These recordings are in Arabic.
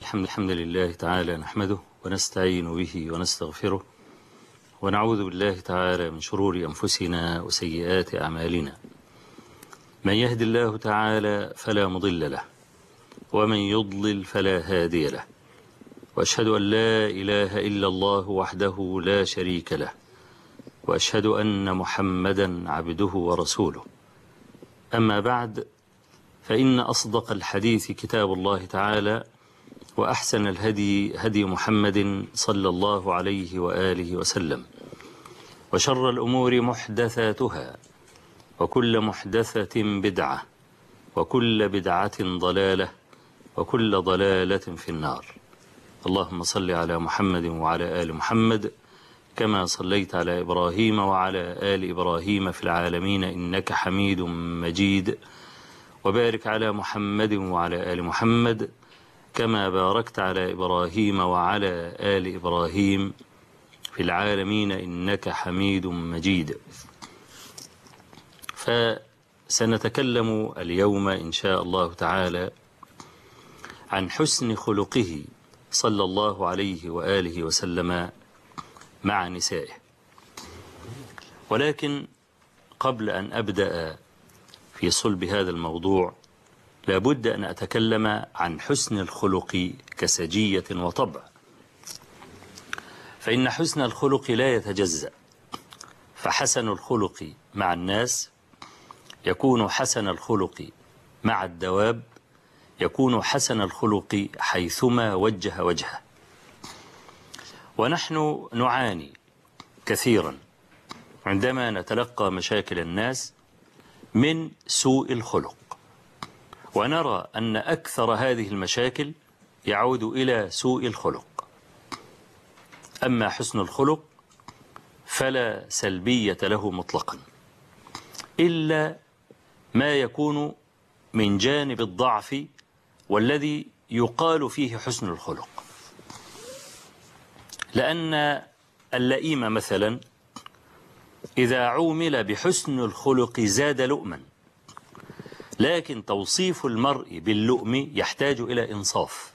الحمد لله تعالى نحمده ونستعين به ونستغفره ونعوذ بالله تعالى من شرور أنفسنا وسيئات أعمالنا. من يهد الله تعالى فلا مضل له ومن يضلل فلا هادي له، وأشهد أن لا إله إلا الله وحده لا شريك له، وأشهد أن محمدا عبده ورسوله. أما بعد، فإن أصدق الحديث كتاب الله تعالى، وأحسن الهدي هدي محمد صلى الله عليه وآله وسلم، وشر الأمور محدثاتها، وكل محدثة بدعة، وكل بدعة ضلالة، وكل ضلالة في النار. اللهم صل على محمد وعلى آل محمد كما صليت على إبراهيم وعلى آل إبراهيم في العالمين إنك حميد مجيد، وبارك على محمد وعلى آل محمد كما باركت على إبراهيم وعلى آل إبراهيم في العالمين إنك حميد مجيد. فسنتكلم اليوم إن شاء الله تعالى عن حسن خلقه صلى الله عليه وآله وسلم مع نسائه. ولكن قبل أن أبدأ في صلب هذا الموضوع لابد أن أتكلم عن حسن الخلق كسجية وطبع، فإن حسن الخلق لا يتجزأ، فحسن الخلق مع الناس يكون حسن الخلق مع الدواب، يكون حسن الخلق حيثما وجه وجهه. ونحن نعاني كثيرا عندما نتلقى مشاكل الناس من سوء الخلق، ونرى أن أكثر هذه المشاكل يعود إلى سوء الخلق. أما حسن الخلق فلا سلبية له مطلقا، إلا ما يكون من جانب الضعف والذي يقال فيه حسن الخلق. لأن اللئيم مثلا إذا عومل بحسن الخلق زاد لؤما، لكن توصيف المرء باللؤم يحتاج إلى إنصاف.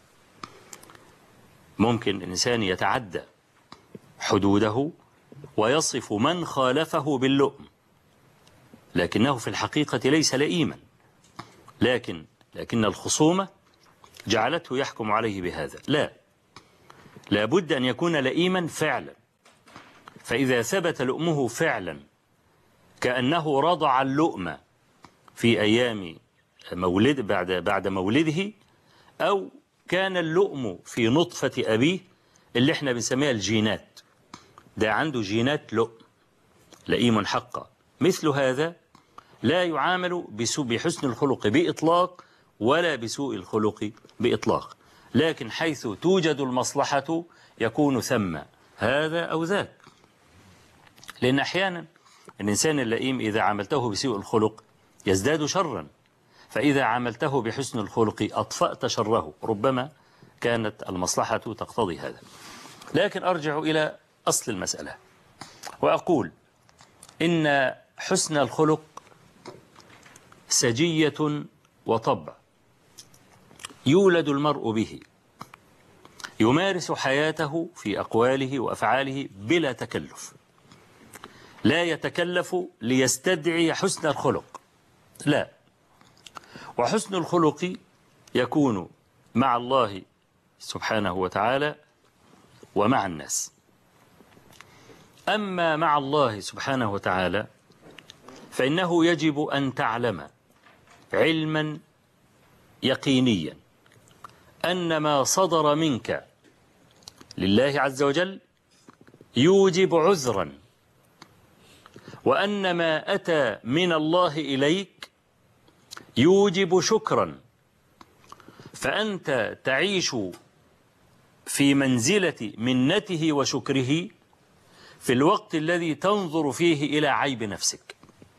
ممكن الإنسان يتعدى حدوده ويصف من خالفه باللؤم، لكنه في الحقيقة ليس لئيما، لكن الخصومة جعلته يحكم عليه بهذا. لا بد أن يكون لئيما فعلا، فإذا ثبت لؤمه فعلا كأنه رضع اللؤم في أيام بعد مولده، أو كان اللؤم في نطفة أبيه اللي احنا بنسميها الجينات، ده عنده جينات لؤم، لئيم حقا. مثل هذا لا يعامل بحسن الخلق بإطلاق ولا بسوء الخلق بإطلاق، لكن حيث توجد المصلحة يكون ثم هذا أو ذاك. لأن أحيانا الإنسان اللئيم إذا عاملته بسوء الخلق يزداد شرا، فإذا عاملته بحسن الخلق أطفأت شره، ربما كانت المصلحة تقتضي هذا. لكن أرجع إلى أصل المسألة وأقول إن حسن الخلق سجية وطبع يولد المرء به، يمارس حياته في أقواله وأفعاله بلا تكلف، لا يتكلف ليستدعي حسن الخلق، لا. وحسن الخلق يكون مع الله سبحانه وتعالى ومع الناس. أما مع الله سبحانه وتعالى فإنه يجب أن تعلم علما يقينيا أن ما صدر منك لله عز وجل يوجب عذرا، وأن ما أتى من الله إليك يوجب شكرا، فأنت تعيش في منزلة منته وشكره في الوقت الذي تنظر فيه إلى عيب نفسك.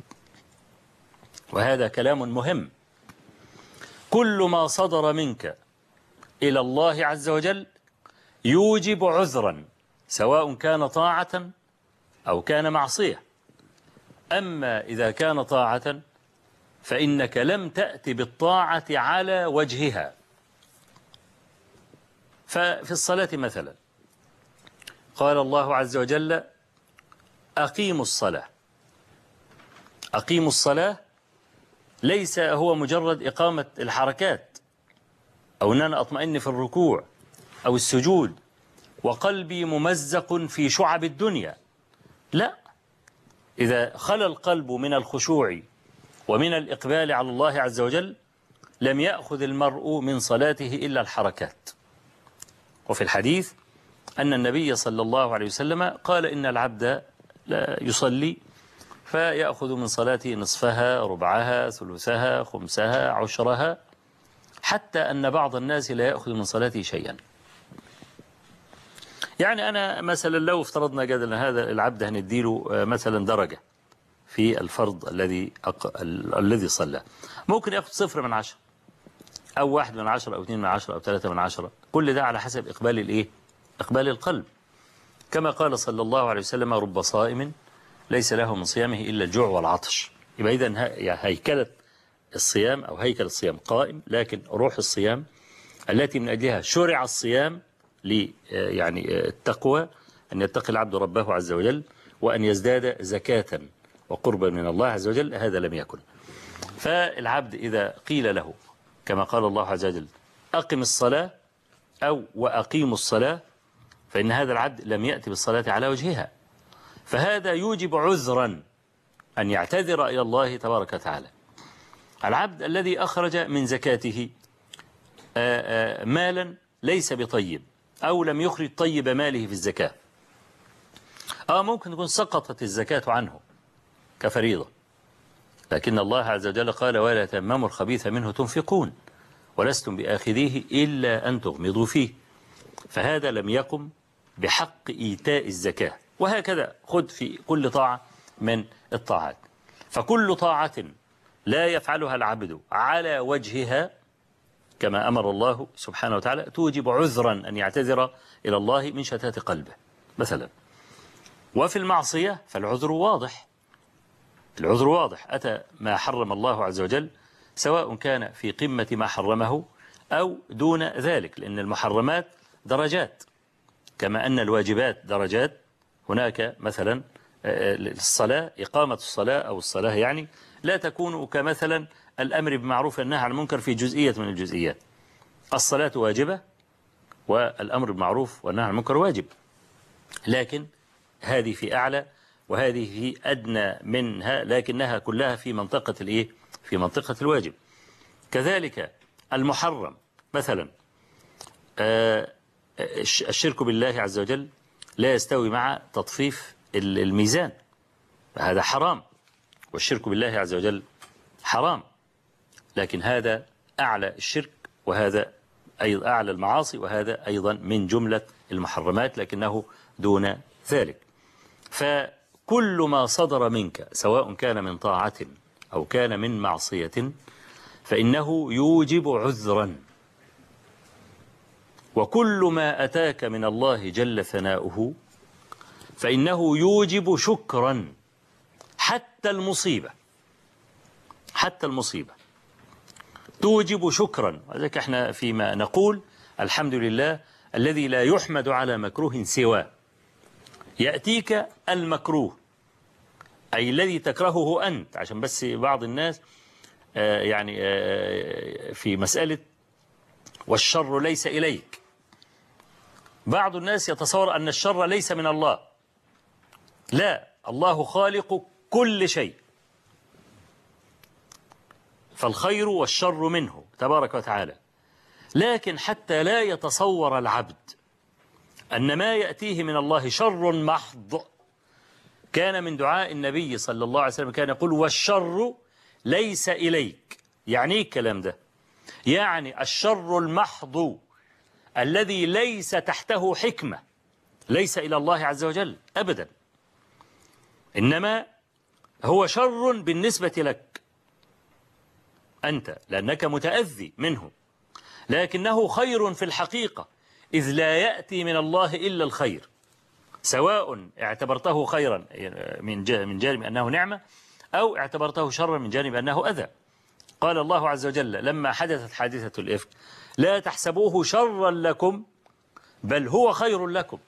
وهذا كلام مهم. كل ما صدر منك إلى الله عز وجل يوجب عذرا، سواء كان طاعة أو كان معصية. أما إذا كان طاعة فإنك لم تأت بالطاعة على وجهها، ففي الصلاة مثلا قال الله عز وجل أقيموا الصلاة. أقيموا الصلاة ليس هو مجرد إقامة الحركات أو أن أنا أطمئن في الركوع أو السجود وقلبي ممزق في شعب الدنيا، لا. إذا خلى القلب من الخشوع ومن الإقبال على الله عز وجل لم يأخذ المرء من صلاته إلا الحركات. وفي الحديث أن النبي صلى الله عليه وسلم قال إن العبد لا يصلي فيأخذ من صلاته نصفها، ربعها، ثلثها، خمسها، عشرها، حتى أن بعض الناس لا يأخذ من صلاته شيئا. يعني أنا مثلا لو افترضنا جدلا هذا العبد هنديله مثلا درجة في الفرض الذي صلى، ممكن يأخذ 0 من 10 أو 1 من 10 أو 2 من 10 أو 3 من 10، كل ده على حسب إقبال القلب. كما قال صلى الله عليه وسلم رب صائم ليس له من صيامه إلا الجوع والعطش. يبقى إذن هيكلة الصيام أو هيكل الصيام قائم، لكن روح الصيام التي من أجلها شرع الصيام يعني التقوى، أن يتقي العبد ربه عز وجل وأن يزداد زكاة وقربا من الله عز وجل، هذا لم يكن. فالعبد إذا قيل له كما قال الله عز وجل أقم الصلاة أو وأقيموا الصلاة، فإن هذا العبد لم يأتي بالصلاة على وجهها، فهذا يوجب عذرا أن يعتذر إلى الله تبارك وتعالى. العبد الذي أخرج من زكاته مالا ليس بطيب أو لم يخرج طيب ماله في الزكاة، ممكن تكون سقطت الزكاة عنه كفريضة، لكن الله عز وجل قال ولا تيمموا الخبيث منه تنفقون ولستم بآخذيه إلا أن تغمضوا فيه، فهذا لم يقم بحق إيتاء الزكاة. وهكذا خذ في كل طاعة من الطاعات، فكل طاعة لا يفعلها العبد على وجهها كما أمر الله سبحانه وتعالى توجب عذرا أن يعتذر إلى الله من شتات قلبه مثلا. وفي المعصية فالعذر واضح، العذر واضح، أتى ما حرم الله عز وجل سواء كان في قمة ما حرمه أو دون ذلك، لأن المحرمات درجات كما أن الواجبات درجات. هناك مثلا الصلاة، إقامة الصلاة أو الصلاة يعني لا تكون كمثلا الأمر بمعروف والنهي عن المنكر في جزئية من الجزئيات. الصلاة واجبة والأمر بالمعروف والنهي عن المنكر واجب، لكن هذه في أعلى وهذه في أدنى منها، لكنها كلها في منطقة في منطقة الواجب. كذلك المحرم مثلا الشرك بالله عز وجل لا يستوي مع تطفيف الميزان، هذا حرام، والشرك بالله عز وجل حرام، لكن هذا أعلى الشرك وهذا أيضا أعلى المعاصي وهذا أيضا من جملة المحرمات لكنه دون ذلك. فكل ما صدر منك سواء كان من طاعة أو كان من معصية فإنه يوجب عذرا، وكل ما أتاك من الله جل ثناؤه فإنه يوجب شكرا، حتى المصيبة توجب شكرا. وذلك احنا فيما نقول الحمد لله الذي لا يحمد على مكروه سواه. يأتيك المكروه أي الذي تكرهه أنت، عشان بس بعض الناس يعني في مسألة والشر ليس إليك، بعض الناس يتصور أن الشر ليس من الله، لا، الله خالق كل شيء، فالخير والشر منه تبارك وتعالى. لكن حتى لا يتصور العبد أن ما يأتيه من الله شر محض، كان من دعاء النبي صلى الله عليه وسلم كان يقول والشر ليس إليك. يعني إيه الكلام ده؟ يعني الشر المحض الذي ليس تحته حكمة ليس إلى الله عز وجل أبدا، إنما هو شر بالنسبة لك أنت لأنك متأذي منه، لكنه خير في الحقيقة إذ لا يأتي من الله إلا الخير، سواء اعتبرته خيرا من جانب أنه نعمة أو اعتبرته شرا من جانب أنه أذى. قال الله عز وجل لما حدثت حادثة الإفك لا تحسبوه شرا لكم بل هو خير لكم.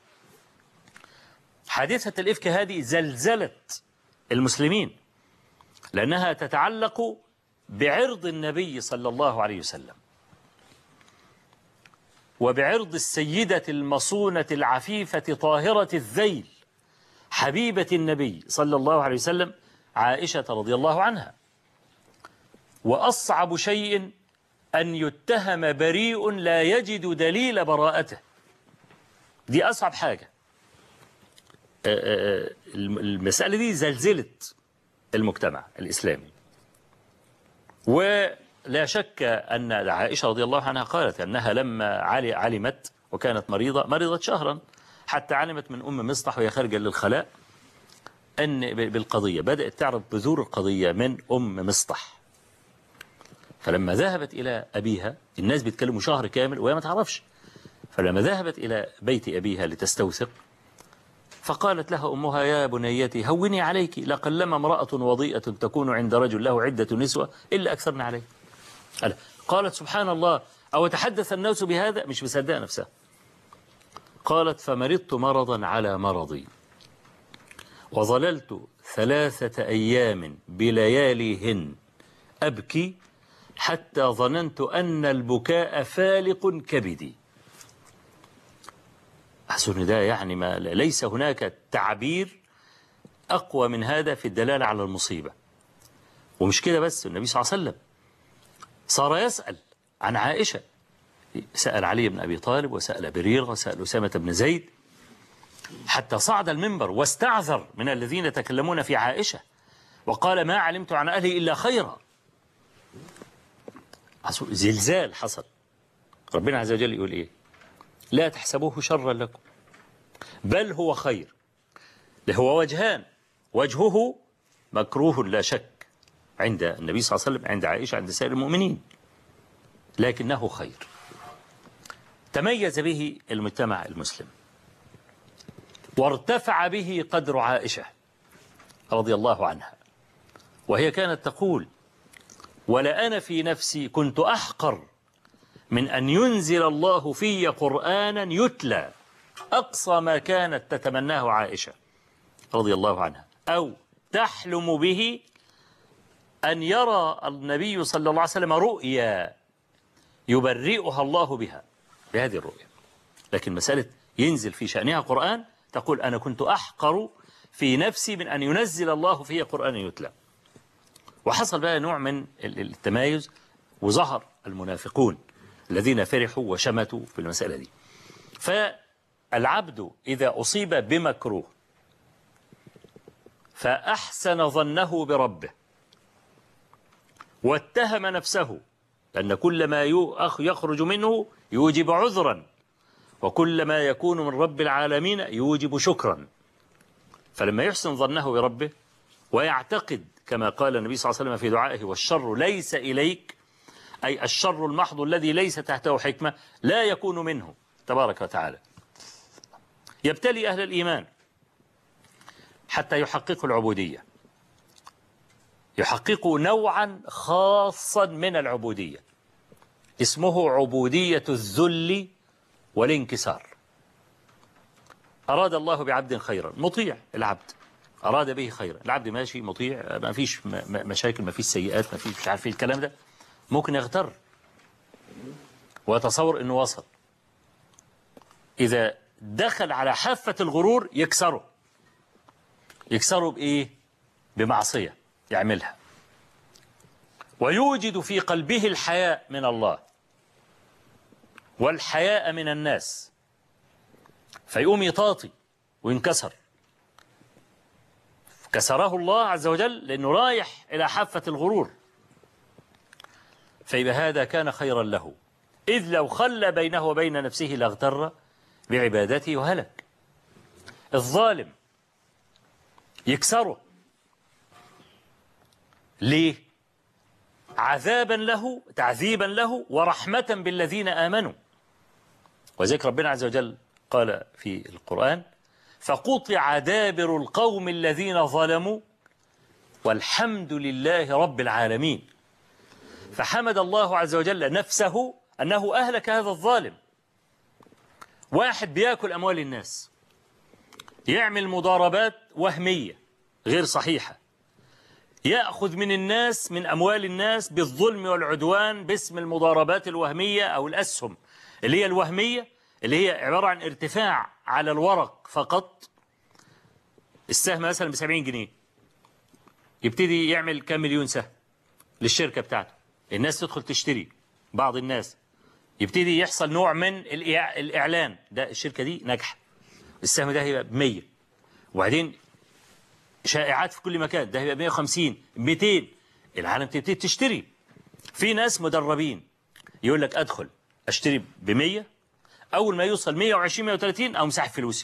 حادثة الإفك هذه زلزلت المسلمين، لأنها تتعلق بعرض النبي صلى الله عليه وسلم، وبعرض السيدة المصونة العفيفة طاهرة الذيل حبيبة النبي صلى الله عليه وسلم عائشة رضي الله عنها. وأصعب شيء أن يتهم بريء لا يجد دليل براءته، دي أصعب حاجة. المسألة دي زلزلت المجتمع الإسلامي. ولا شك أن عائشة رضي الله عنها قالت أنها لما علمت وكانت مريضة شهرا، حتى علمت من مصطح وهي خارجة للخلاء أن بالقضية، بدأت تعرف بذور القضية من مصطح. فلما ذهبت إلى أبيها، الناس بيتكلموا شهر كامل وهي ما تعرفش، فلما ذهبت إلى بيت أبيها لتستوثق، فقالت لها أمها: يا بنيتي هوني عليك، لقلما امرأة وضيئة تكون عند رجل له عدة نسوة إلا أكثرن عليه. قالت: سبحان الله، أو تحدث الناس بهذا؟ مش مصدقة نفسها. قالت: فمرضت مرضا على مرضي، وظللت 3 أيام بلياليهن أبكي حتى ظننت أن البكاء فالق كبدي. أحسن ده يعني ما ليس هناك تعبير أقوى من هذا في الدلالة على المصيبة. ومش كده بس، النبي صلى الله عليه وسلم صار يسأل عن عائشة، سأل علي بن أبي طالب، وسأل بريرة، وسأل أسامة بن زيد، حتى صعد المنبر واستعذر من الذين يتكلمون في عائشة وقال: ما علمت عن أهلي إلا خيرا. زلزال حصل. ربنا عز وجل يقول إيه؟ لا تحسبوه شرا لكم بل هو خير. هو وجهان: وجهه مكروه لا شك عند النبي صلى الله عليه وسلم، عند عائشة، عند سائر المؤمنين، لكنه خير. تميز به المجتمع المسلم، وارتفع به قدر عائشة رضي الله عنها، وهي كانت تقول: ولا أنا في نفسي كنت أحقر من أن ينزل الله في قرآنا يتلى، أقصى ما كانت تتمناه عائشة رضي الله عنها، أو تحلم به أن يرى النبي صلى الله عليه وسلم رؤيا يبرئها الله بها، بهذه الرؤيا. لكن مسألة ينزل في شأنها قرآن، تقول: أنا كنت أحقر في نفسي من أن ينزل الله في قرآن يتلى. وحصل بقى نوع من التمايز، وظهر المنافقون الذين فرحوا وشمتوا في المسألة دي. فالعبد إذا أصيب بمكروه فأحسن ظنه بربه، واتهم نفسه، لأن كل ما يخرج منه يوجب عذرا، وكل ما يكون من رب العالمين يوجب شكرا. فلما يحسن ظنه بربه ويعتقد كما قال النبي صلى الله عليه وسلم في دعائه: والشر ليس إليك، أي الشر المحض الذي ليس تحته حكمة لا يكون منه تبارك وتعالى. يبتلي أهل الإيمان حتى يحققوا العبودية، يحققوا نوعا خاصا من العبودية اسمه عبودية الذل والانكسار. أراد الله بعبد خيرا، مطيع العبد، أراد به خيرا، العبد ماشي مطيع، ما فيش مشاكل، ما فيش سيئات، ما فيش مش عارف الكلام ده، ممكن يغتر ويتصور أنه وصل. إذا دخل على حافة الغرور يكسره بإيه؟ بمعصية يعملها، ويوجد في قلبه الحياء من الله والحياء من الناس، فيقوم يطاطي وينكسر. كسره الله عز وجل لأنه رايح إلى حافة الغرور، فإذا هذا كان خيرا له، إذ لو خلى بينه وبين نفسه لاغتر بعبادته وهلك. الظالم يكسره ليه؟ عذابا له، تعذيبا له، ورحمة بالذين آمنوا. وذلك ربنا عز وجل قال في القرآن: فقطع دابر القوم الذين ظلموا والحمد لله رب العالمين. فحمد الله عز وجل نفسه أنه أهلك هذا الظالم، واحد بياكل أموال الناس، يعمل مضاربات وهمية غير صحيحة، يأخذ من الناس من أموال الناس بالظلم والعدوان باسم المضاربات الوهمية أو الأسهم اللي هي الوهمية، اللي هي عبارة عن ارتفاع على الورق فقط. السهم مثلا ب70 جنيه، يبتدي يعمل كام مليون سهم للشركة بتاعته، الناس تدخل تشتري، بعض الناس يبتدي يحصل نوع من الإعلان، ده الشركة دي ناجحة، السهم ده هيبقى ب100، وبعدين شائعات في كل مكان، ده هيبقى 150 200، العالم تبتدي تشتري. في ناس مدربين يقول لك أدخل أشتري ب100، أول ما يوصل 120 130 أو مسحب فلوسي،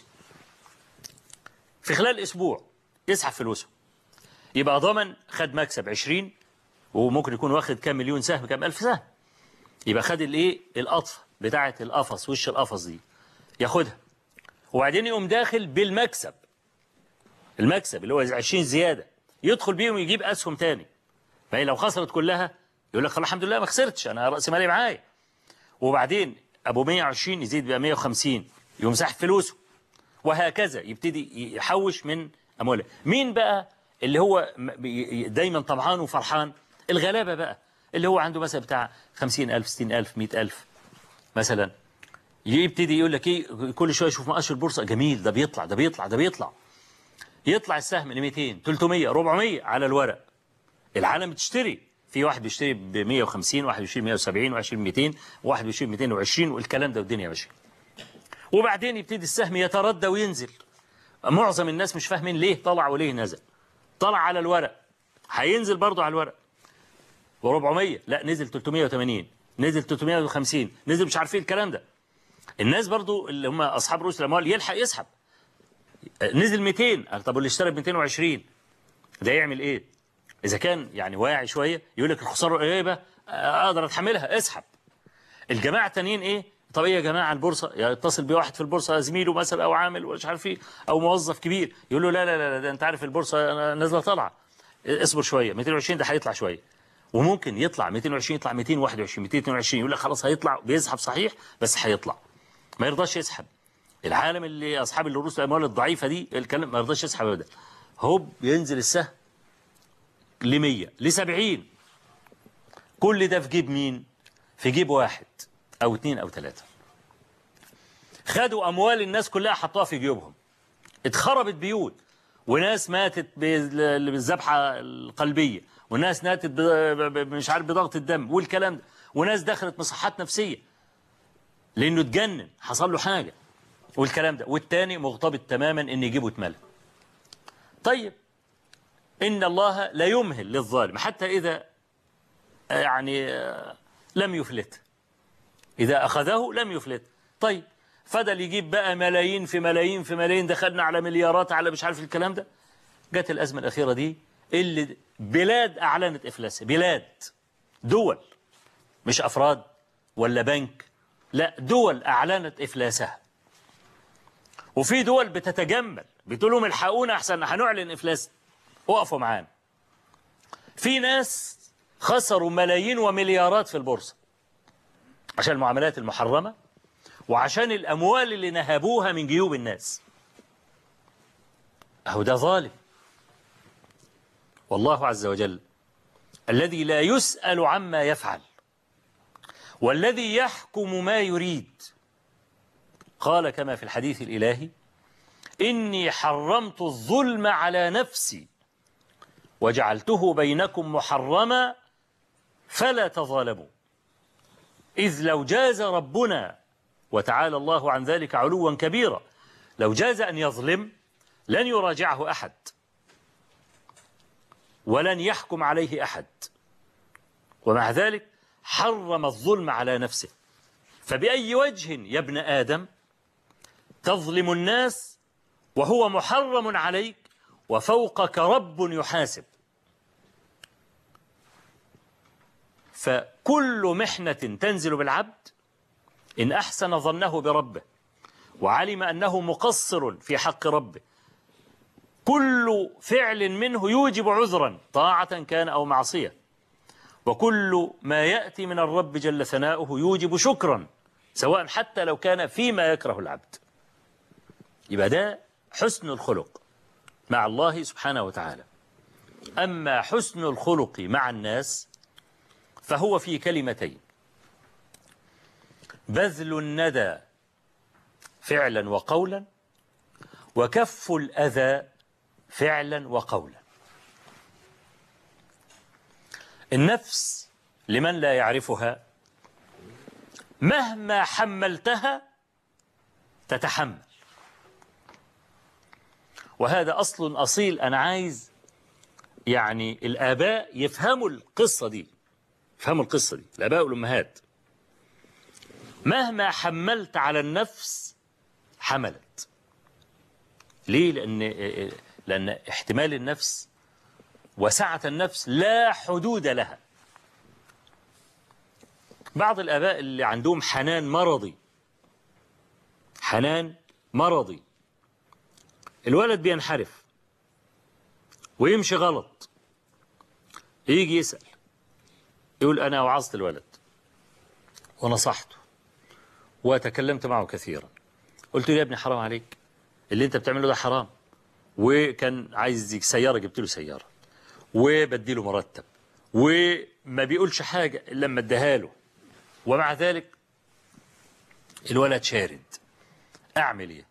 في خلال أسبوع يسحب فلوسه، يبقى ضمن خد مكسب 20، وممكن يكون واخد كام مليون سهم، كام ألف سهم، يبقى خد الايه القطفه بتاعه القفص، وش القفص دي ياخدها، وبعدين يقوم داخل بالمكسب، المكسب اللي هو 20 زياده، يدخل بيهم يجيب اسهم تاني، فهي لو خسرت كلها يقول لك خلاص الحمد لله ما خسرتش، انا راس مالي معايا، وبعدين ابو 120 يزيد بقى 150، يقوم ساحب فلوسه، وهكذا يبتدي يحوش من امواله. مين بقى اللي هو دايما طمعان وفرحان؟ الغلابه بقى، اللي هو عنده مثلا بتاع 50,000 60,000 100,000 مثلا، يبتدي يقول لك ايه، كل شويه يشوف مؤشر البورصه جميل، ده بيطلع ده بيطلع ده بيطلع، يطلع السهم ل 200 300 400 على الورق، العالم بتشتري، في واحد بيشتري ب 150، واحد بيشتري 170، واحد بيشتري 200، واحد بيشتري 220، والكلام ده والدنيا ماشيه. وبعدين يبتدي السهم يتردى وينزل، معظم الناس مش فاهمين ليه طلع وليه نزل، طلع على الورق هينزل برضه على الورق، و400 لا نزل 380، نزل 350، نزل مش عارفين الكلام ده. الناس برضو اللي هم اصحاب رؤوس الاموال يلحق يسحب، نزل 200، طب واللي اشترى ب 220 ده يعمل ايه؟ اذا كان يعني واعي شويه يقول لك الخساره قريبه اقدر اتحملها، اسحب. الجماعه التانيين ايه؟ طب ايه يا جماعه البورصه، يتصل بواحد في البورصه زميله مثلا او عامل مش عارف ايه او موظف كبير، يقول له لا لا لا ده انت عارف البورصه نازله طالعه، اصبر شويه 220 ده هيطلع شويه، وممكن يطلع 220 يطلع 221 222، يقول لك خلاص هيطلع، بيسحب صحيح بس هيطلع، ما يرضاش يسحب. العالم اللي اصحاب رؤوس الاموال الضعيفه دي الكلام ما يرضاش يسحب ابدا، هوب ينزل السهم ل 100 ل 70، كل ده في جيب مين؟ في جيب واحد او اثنين او ثلاثه، خدوا اموال الناس كلها حطوها في جيوبهم، اتخربت بيوت، وناس ماتت بالذبحه القلبيه، وناس ماتت مش عارف بضغط الدم والكلام ده، وناس دخلت مصحات نفسيه لانه اتجنن حصل له حاجه والكلام ده، والتاني مغتبط تماما ان يجيبه اتملى. طيب ان الله لا يمهل للظالم حتى اذا يعني لم يفلت، اذا اخذه لم يفلت. طيب فضل يجيب بقى ملايين في ملايين في ملايين، دخلنا على مليارات على مش عارف الكلام ده. جت الازمه الاخيره دي اللي بلاد اعلنت افلاسها، بلاد دول مش افراد ولا بنك، لا دول اعلنت افلاسها، وفي دول بتتجمل بتقول لهم الحقونا احسن هنعلن افلاس، وقفوا معانا. في ناس خسروا ملايين ومليارات في البورصه عشان المعاملات المحرمه وعشان الاموال اللي نهبوها من جيوب الناس. اهو ده ظالم. والله عز وجل الذي لا يسأل عما يفعل والذي يحكم ما يريد قال كما في الحديث الإلهي: إني حرمت الظلم على نفسي وجعلته بينكم محرما فلا تظالموا. إذ لو جاز ربنا وتعالى الله عن ذلك علوا كبيرا، لو جاز أن يظلم لن يراجعه أحد ولن يحكم عليه أحد، ومع ذلك حرم الظلم على نفسه. فبأي وجه يا ابن آدم تظلم الناس وهو محرم عليك وفوقك رب يحاسب؟ فكل محنة تنزل بالعبد إن أحسن ظنه بربه وعلم أنه مقصر في حق ربه، كل فعل منه يوجب عذرا طاعة كان أو معصية، وكل ما يأتي من الرب جل ثناؤه يوجب شكرا سواء حتى لو كان فيما يكره العبد. يبقى ده حسن الخلق مع الله سبحانه وتعالى. أما حسن الخلق مع الناس فهو في كلمتين: بذل الندى فعلا وقولا، وكف الأذى فعلا وقولا. النفس لمن لا يعرفها مهما حملتها تتحمل، وهذا أصل أصيل. أنا عايز يعني الآباء يفهموا القصة دي، يفهموا القصة دي، الآباء والأمهات. مهما حملت على النفس حملت. ليه؟ لأن احتمال النفس وسعة النفس لا حدود لها. بعض الآباء اللي عندهم حنان مرضي، حنان مرضي، الولد بينحرف ويمشي غلط، يجي يسأل يقول أنا وعظت الولد ونصحته وتكلمت معه كثيرا، قلت له يا ابني حرام عليك، اللي انت بتعمله ده حرام. وكان عايز سيارة، جبت له سيارة وبديله مرتب وما بيقولش حاجة إلا لما اديها له، ومع ذلك الولد شارد. أعمل إيه؟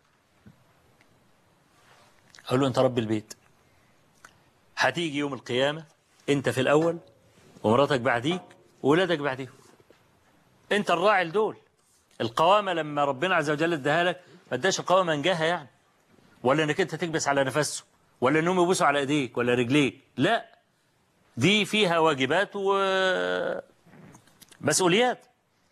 أقول له أنت رب البيت، هتيجي يوم القيامة أنت في الأول ومراتك بعديك وولادك بعديهم، أنت الراعي لدول. القوامة لما ربنا عز وجل اداها لك ما اداش القوامة منجاها يعني، ولا انك انت تكبس على نفسه، ولا انهم يبوسوا على ايديك ولا رجليك، لا، دي فيها واجبات ومسؤوليات.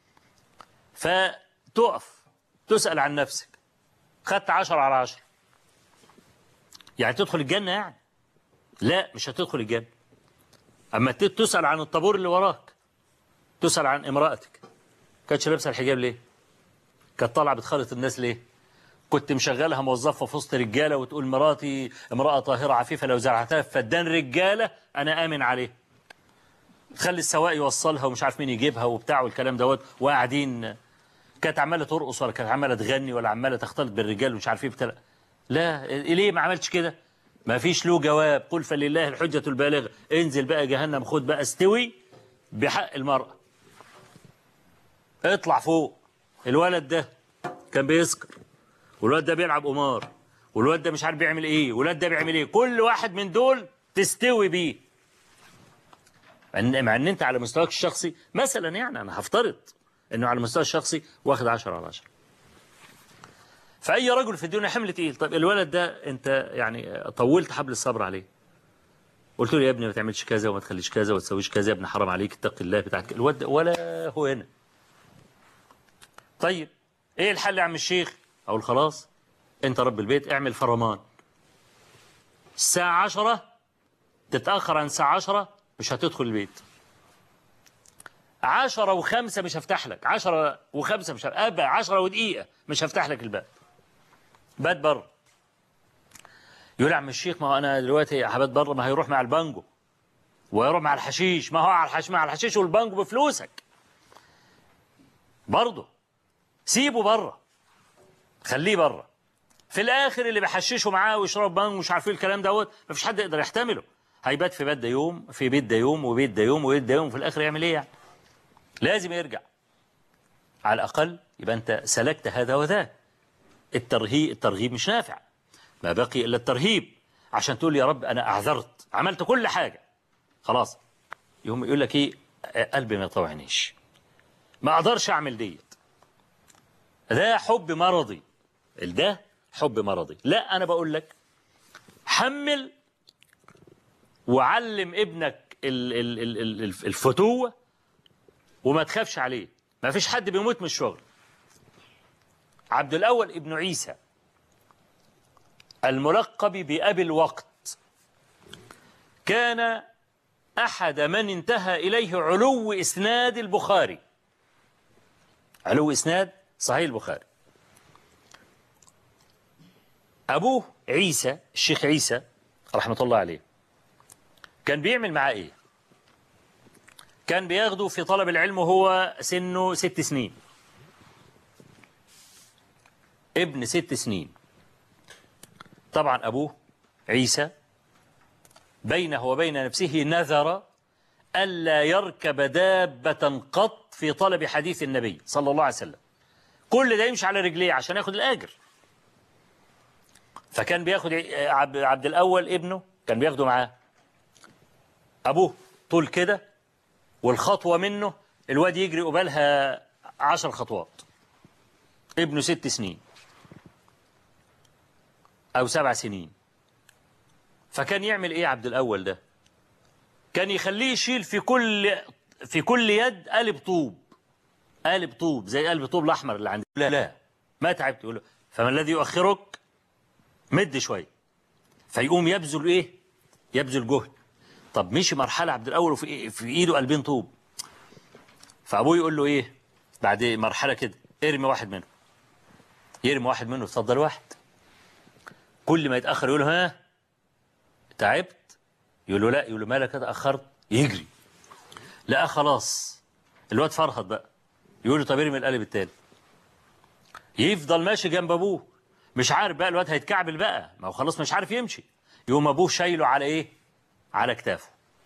فتقف تسأل عن نفسك، خدت 10/10 يعني تدخل الجنة يعني؟ لا، مش هتدخل الجنة. أما تسأل عن الطابور اللي وراك، تسأل عن امرأتك، كانتش لابسة الحجاب ليه؟ كانت طالعة بتخالط الناس ليه؟ كنت مشغلها موظفة في وسط رجالة وتقول مراتي امرأة طاهرة عفيفة لو زرعتها في فدان رجالة أنا آمن عليه. تخلي السواق يوصلها ومش عارف مين يجيبها وبتاع والكلام دوت، وقاعدين كانت عمالة ترقص ولا كانت عمالة تغني ولا عمالة تختلط بالرجال ومش عارف ايه بتاع. لا، ليه ما عملتش كده؟ ما فيش له جواب. قل فلله الحجة البالغة، انزل بقى جهنم، خد بقى استوي بحق المرأة، اطلع فوق. الولد ده كان بيسكر، والواد ده بيلعب قمار، والواد ده مش عارف بيعمل ايه، والواد ده بيعمل ايه، كل واحد من دول تستوي بيه. مع ان انت على مستواك الشخصي مثلا، يعني انا هفترض انه على المستوى الشخصي واخد 10/10. فاي رجل في الدنيا حمل تقيل. طيب الولد ده انت يعني طولت حبل الصبر عليه، قلت له يا ابني ما تعملش كذا وما تخليش كذا وما تسويش كذا، يا ابني حرام عليك اتق الله بتاعك. الواد ده ولا هو هنا. طيب ايه الحل يا عم الشيخ؟ اقول خلاص، انت رب البيت اعمل فرمان، الساعة 10 تتأخر عن الساعة 10 مش هتدخل البيت. 10:05 مش هفتح لك، 10:05 مش أبقى 10:01 مش هفتح لك الباب، بات بره. يقول يا عم الشيخ ما هو أنا دلوقتي هبات بره، ما هيروح مع البانجو ويروح مع الحشيش، ما هو مع الحشيش والبانجو بفلوسك برضه، سيبه بره، خليه بره. في الآخر اللي بيحششه معاه ويشرب بانجو ومش عارفين الكلام دوت مفيش حد يقدر يحتمله. هيبات في بيت ده يوم، في بيت ده يوم، وبيت ده يوم، وبيت ده يوم، وفي الآخر يعمل إيه يعني؟ لازم يرجع. على الأقل يبقى أنت سلكت هذا وذاك. الترغيب مش نافع، ما بقي إلا الترهيب، عشان تقول يا رب أنا أعذرت، عملت كل حاجة خلاص. يوم يقول لك إيه؟ قلبي ما يطوعنيش، ما أقدرش أعمل ديت. ده حب مرضي، ده حب مرضي. لا، أنا بقول لك حمل وعلم ابنك الفتوة وما تخافش عليه. ما فيش حد بيموت من الشغل. عبد الأول ابن عيسى الملقب بأبي الوقت كان أحد من انتهى إليه علو إسناد البخاري، علو إسناد صحيح البخاري. أبوه عيسى، الشيخ عيسى رحمة الله عليه، كان بيعمل معاه إيه؟ كان بياخده في طلب العلم وهو سنه 6 سنين، ابن 6 سنين. طبعا أبوه عيسى بينه وبين نفسه نذر ألا يركب دابة قط في طلب حديث النبي صلى الله عليه وسلم، كل ده يمشي على رجليه عشان ياخد الأجر. فكان بياخد عبد الأول ابنه كان بياخده معاه، أبوه طول كده والخطوة منه الواد يجري قبالها 10 خطوات، ابنه 6 سنين أو 7 سنين. فكان يعمل إيه عبد الأول ده؟ كان يخليه يشيل في كل يد قالب طوب زي قالب طوب الأحمر اللي عندي. لا ما تعبت. يقول له فما الذي يؤخرك؟ مد شوية. فيقوم يبذل إيه؟ يبذل جهد. طب مشي مرحلة عبد الأول وفي إيده قلبين طوب. فأبوه يقول له إيه بعد مرحلة كده؟ ارمي واحد منه. يرمي واحد منه، اتفضل واحد. كل ما يتأخر يقول له ها تعبت؟ يقول له لا. يقول له مالك كده أخرت؟ يجري. لا خلاص الواد فرهط بقى. يقول له طب ارمي القالب التاني. يفضل ماشي جنب أبوه مش عارف بقى الواد هيتكعبل بقى، ما هو خلاص مش عارف يمشي. يقوم أبوه شايله على إيه؟ على كتافه.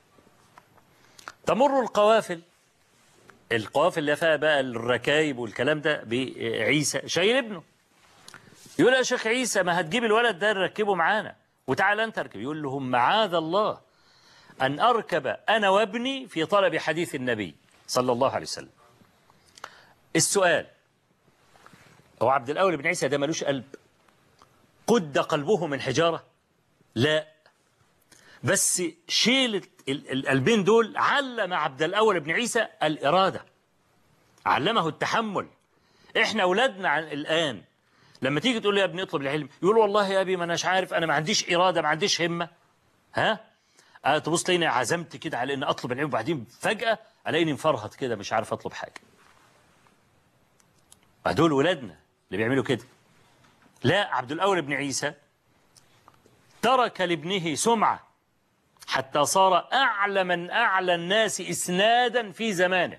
تمر القوافل اللي فيها بقى الركايب والكلام ده بعيسى شايل ابنه. يقول يا شيخ عيسى ما هتجيب الولد ده نركبه معانا وتعال انت اركب. يقول لهم معاذ الله أن أركب أنا وابني في طلب حديث النبي صلى الله عليه وسلم. السؤال، هو عبد الأول بن عيسى ده ملوش قلب؟ قد قلبه من حجارة؟ لا، بس شيل القلبين دول علم عبد الأول بن عيسى الإرادة، علمه التحمل. إحنا أولادنا الآن لما تيجي تقول له يا ابني اطلب العلم يقول والله يا أبي ما أناش عارف، أنا ما عنديش إرادة، ما عنديش همة. تبص تلاقيني عزمت كده على إن أطلب العلم وبعدين فجأة ألاقيني مفرهط كده مش عارف أطلب حاجة. دول ولادنا اللي بيعملوا كده. لا، عبد الأول بن عيسى ترك لابنه سمعة حتى صار أعلى من أعلى الناس إسنادا في زمانه.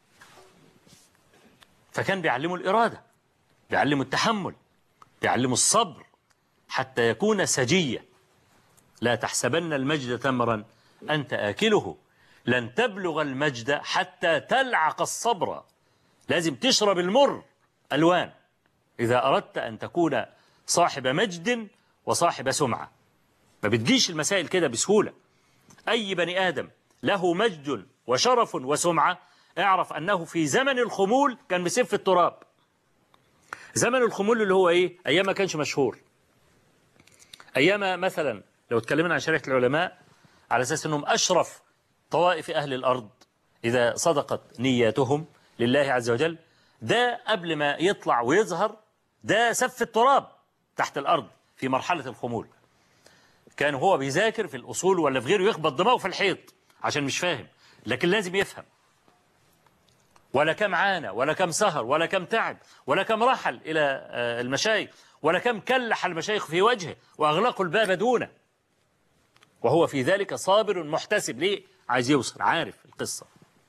فكان بيعلمه الإرادة، بيعلمه التحمل، بيعلمه الصبر حتى يكون سجية. لا تحسبن المجد تمرا أنت آكله، لن تبلغ المجد حتى تلعق الصبر. لازم تشرب المر ألوان إذا أردت أن تكون صاحب مجد وصاحب سمعة. ما بتجيش المسائل كده بسهولة. أي بني آدم له مجد وشرف وسمعة اعرف أنه في زمن الخمول كان بيسيب في التراب. زمن الخمول اللي هو إيه؟ أيام ما كانش مشهور، أيام مثلا لو اتكلمنا عن شريحة العلماء على أساس أنهم أشرف طوائف أهل الأرض إذا صدقت نياتهم لله عز وجل، ده قبل ما يطلع ويظهر ده سف التراب تحت الأرض في مرحلة الخمول. كان هو بيذاكر في الأصول ولا في غيره يخبط دماغه في الحيط عشان مش فاهم، لكن لازم يفهم. ولا كم عانى ولا كم سهر ولا كم تعب ولا كم رحل إلى المشايخ ولا كم كلح المشايخ في وجهه وأغلقوا الباب دونه، وهو في ذلك صابر محتسب. ليه؟ عايز يوصل، عارف القصة.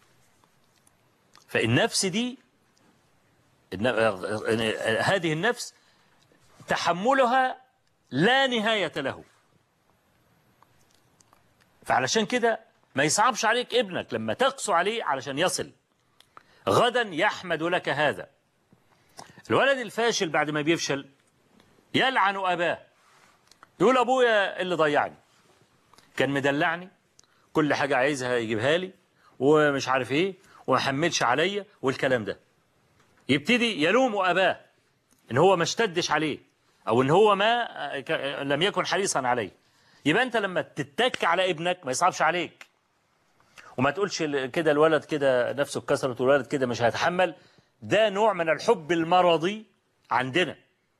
فالنفس دي هذه النفس تحملها لا نهاية له. فعلشان كده ما يصعبش عليك ابنك لما تقسو عليه علشان يصل، غدا يحمد لك هذا. الولد الفاشل بعد ما بيفشل يلعن أباه، يقول أبويا اللي ضيعني، كان مدلعني كل حاجة عايزها يجيبها لي ومش عارف ايه وما حملش عليا والكلام ده. يبتدي يلوم أباه إن هو ما اشتدش عليه أو إن هو لم يكن حريصا عليه. يبقى أنت لما تتك على ابنك ما يصعبش عليك وما تقولش كده الولد كده نفسه اتكسرت والولد كده مش هيتحمل. ده نوع من الحب المرضي عندنا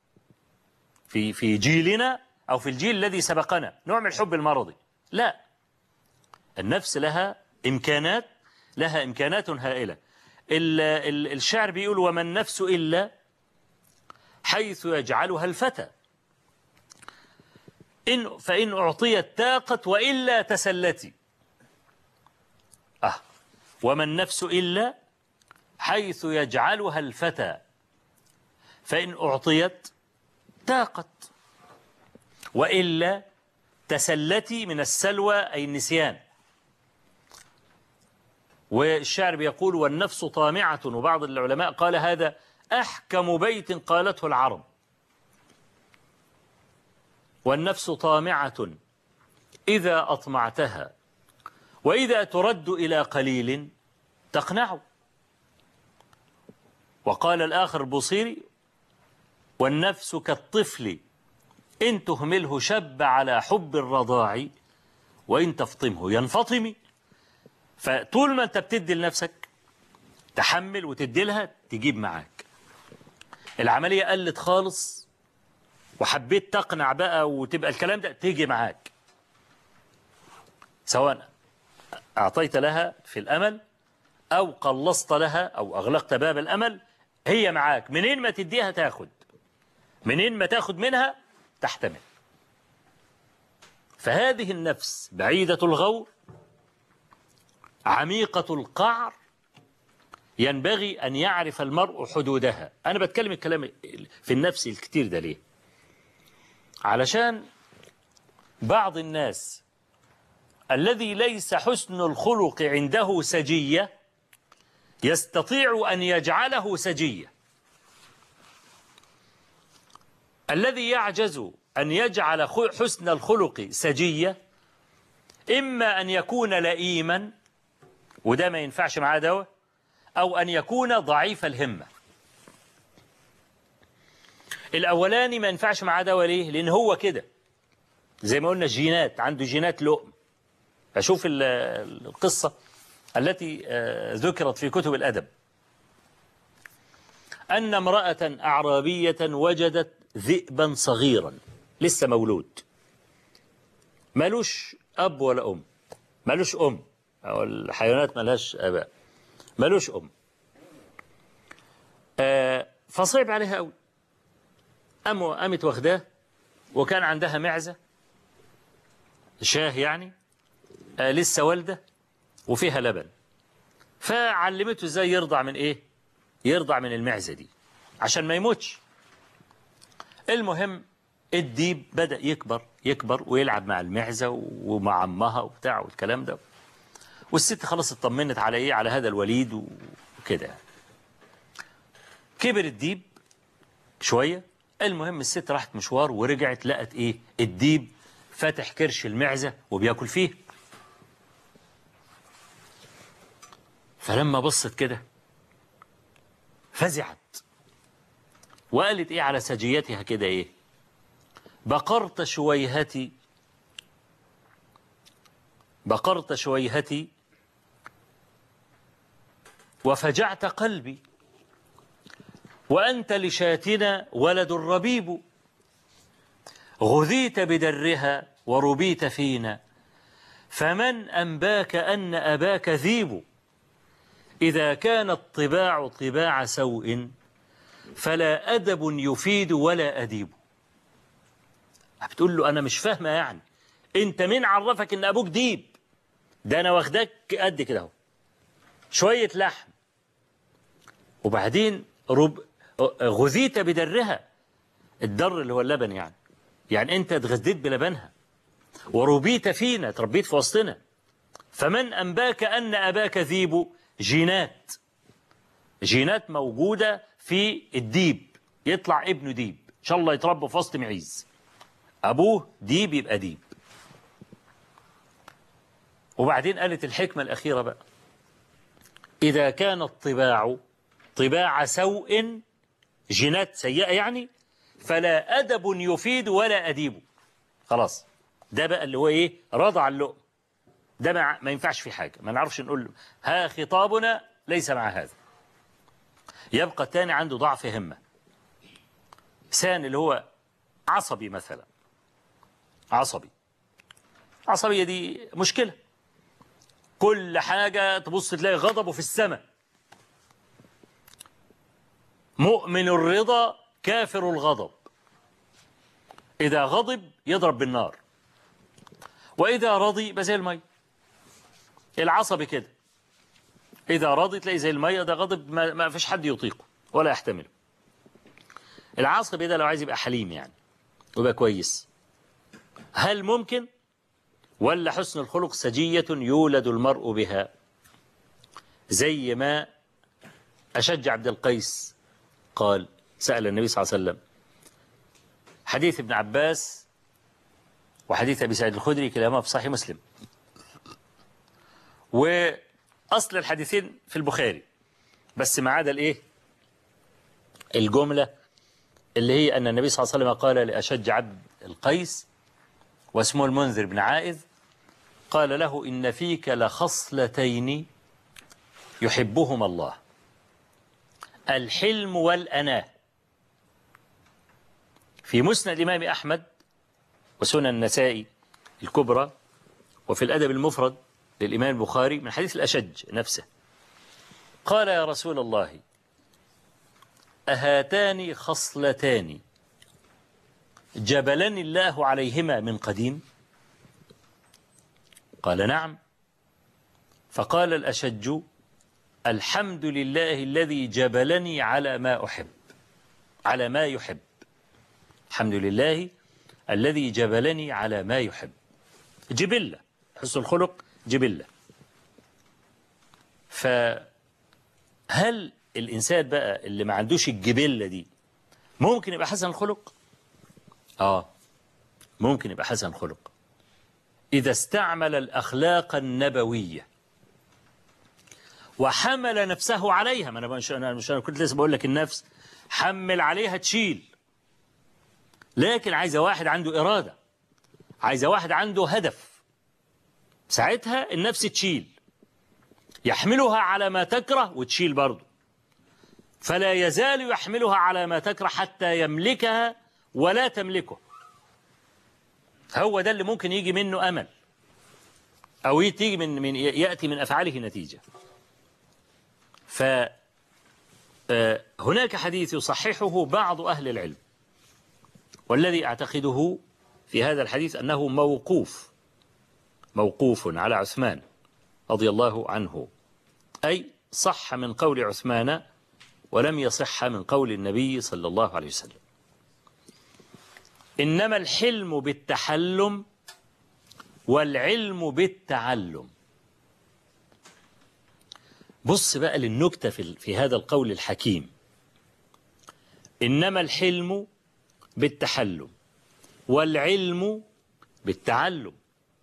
في جيلنا أو في الجيل الذي سبقنا، نوع من الحب المرضي. لا، النفس لها إمكانات هائلة. الشعر بيقول وما النفس إلا حيث يجعلها الفتى، فإن أعطيت تاقت وإلا تسلتي. وما النفس إلا حيث يجعلها الفتى، فإن أعطيت تاقت، وإلا تسلتي من السلوى أي النسيان. والشاعر بيقول والنفس طامعة، وبعض العلماء قال هذا أحكم بيت قالته العرب. والنفس طامعة إذا أطمعتها، وإذا ترد إلى قليل تقنع. وقال الآخر البوصيري والنفس كالطفل إن تهمله شب على حب الرضاع وإن تفطمه ينفطم. فطول ما أنت بتدي لنفسك تحمل وتدي لها تجيب معاك. العملية قلت خالص وحبيت تقنع بقى وتبقى الكلام ده تيجي معاك، سواء أعطيت لها في الأمل أو قلصت لها أو أغلقت باب الأمل، هي معاك. منين ما تديها تاخد، منين ما تاخد منها تحتمل. فهذه النفس بعيدة الغور عميقة القعر، ينبغي أن يعرف المرء حدودها. أنا بتكلم الكلام في النفس الكتير ده ليه؟ علشان بعض الناس الذي ليس حسن الخلق عنده سجية يستطيع أن يجعله سجية. الذي يعجز أن يجعل حسن الخلق سجية إما أن يكون لئيما، وده ما ينفعش معاه دواء، أو أن يكون ضعيف الهمة. الأولاني ما ينفعش معاه دواء ليه؟ لأن هو كده زي ما قلنا جينات، عنده جينات لؤم. أشوف القصة التي ذكرت في كتب الأدب أن امرأة أعرابية وجدت ذئبا صغيرا لسه مولود، مالوش أب ولا أم، مالوش أم، أو الحيوانات مالهاش آباء، مالوش أم. فصعب عليها أوي، قامت واخداه، وكان عندها معزة شاه يعني لسه والدة وفيها لبن، فعلمته ازاي يرضع من ايه؟ يرضع من المعزة دي عشان ما يموتش. المهم الديب بدأ يكبر ويلعب مع المعزة ومع عمها وبتاع والكلام ده، والست خلاص اطمنت على ايه؟ على هذا الوليد وكده. كبر الديب شوية، المهم الست راحت مشوار ورجعت لقت ايه؟ الديب فاتح كرش المعزة وبياكل فيه. فلما بصت كده فزعت وقالت ايه على سجيتها كده ايه؟ بقرت شويهتي وفجعت قلبي، وأنت لشاتنا ولد ربيب، غذيت بدرها وربيت فينا، فمن أنباك أن أباك ذيب، إذا كان الطباع طباع سوء فلا أدب يفيد ولا أديب. بتقول له أنا مش فاهمة، يعني أنت مين عرفك أن أبوك ديب؟ ده أنا واخدك قد كده اهو، شوية لحم، وبعدين غذيت بدرها، الدر اللي هو اللبن يعني أنت اتغذيت بلبنها، وربيت فينا، تربيت في وسطنا، فمن أنباك أن أباك ذيب، جينات موجودة في الديب، يطلع ابنه ديب إن شاء الله، يتربى في وسط معيز، أبوه ديب يبقى ديب. وبعدين قالت الحكمة الأخيرة بقى: إذا كان الطباع طباع سوء، جينات سيئة يعني، فلا أدب يفيد ولا أديب. خلاص، ده بقى اللي هو إيه؟ رضع اللؤم، ده ما ينفعش في حاجة، ما نعرفش نقول له ها خطابنا ليس مع هذا. يبقى الثاني عنده ضعف همة، ثاني اللي هو عصبي مثلا، عصبية دي مشكلة، كل حاجة تبص تلاقي غضبه في السماء. مؤمن الرضا كافر الغضب، إذا غضب يضرب بالنار، وإذا رضي يبقى زي المية. العصبي كده إذا رضي تلاقي زي المية، ده غضب ما فيش حد يطيقه ولا يحتمله. العصبي ده لو عايز يبقى حليم يعني ويبقى كويس. هل ممكن؟ ولا حسن الخلق سجية يولد المرء بها؟ زي ما أشج عبد القيس قال، سأل النبي صلى الله عليه وسلم. حديث ابن عباس وحديث أبي سعيد الخدري كلاهما في صحيح مسلم، وأصل الحديثين في البخاري، بس ما عدا الإيه؟ الجملة اللي هي أن النبي صلى الله عليه وسلم قال لأشج عبد القيس واسمه المنذر بن عائذ، قال له: إن فيك لخصلتين يحبهما الله، الحلم والأناة. في مسند الإمام أحمد وسنن النسائي الكبرى وفي الأدب المفرد للإمام البخاري من حديث الأشج نفسه، قال: يا رسول الله، أهاتان خصلتان جبلني الله عليهما من قديم؟ قال: نعم. فقال الأشج: الحمد لله الذي جبلني على ما أحب، على ما يحب. الحمد لله الذي جبلني على ما يحب. جبلة، حسن الخلق جبلة. فهل الإنسان بقى اللي ما عندوش الجبلة دي ممكن يبقى حسن الخلق؟ ممكن يبقى حسن الخلق إذا استعمل الأخلاق النبوية وحمل نفسه عليها. ما أنا كنت لسه بقول لك النفس حمل عليها تشيل، لكن عايزة واحد عنده إرادة، عايزة واحد عنده هدف، ساعتها النفس تشيل، يحملها على ما تكره وتشيل برضه، فلا يزال يحملها على ما تكره حتى يملكها ولا تملكه. هو ده اللي ممكن يجي منه أمل، أو يأتي من أفعاله نتيجة. فهناك حديث يصححه بعض أهل العلم، والذي أعتقده في هذا الحديث أنه موقوف على عثمان رضي الله عنه، أي صح من قول عثمان ولم يصح من قول النبي صلى الله عليه وسلم. إنما الحلم بالتحلم والعلم بالتعلم. بص بقى للنكتة في هذا القول الحكيم. إنما الحلم بالتحلم والعلم بالتعلم.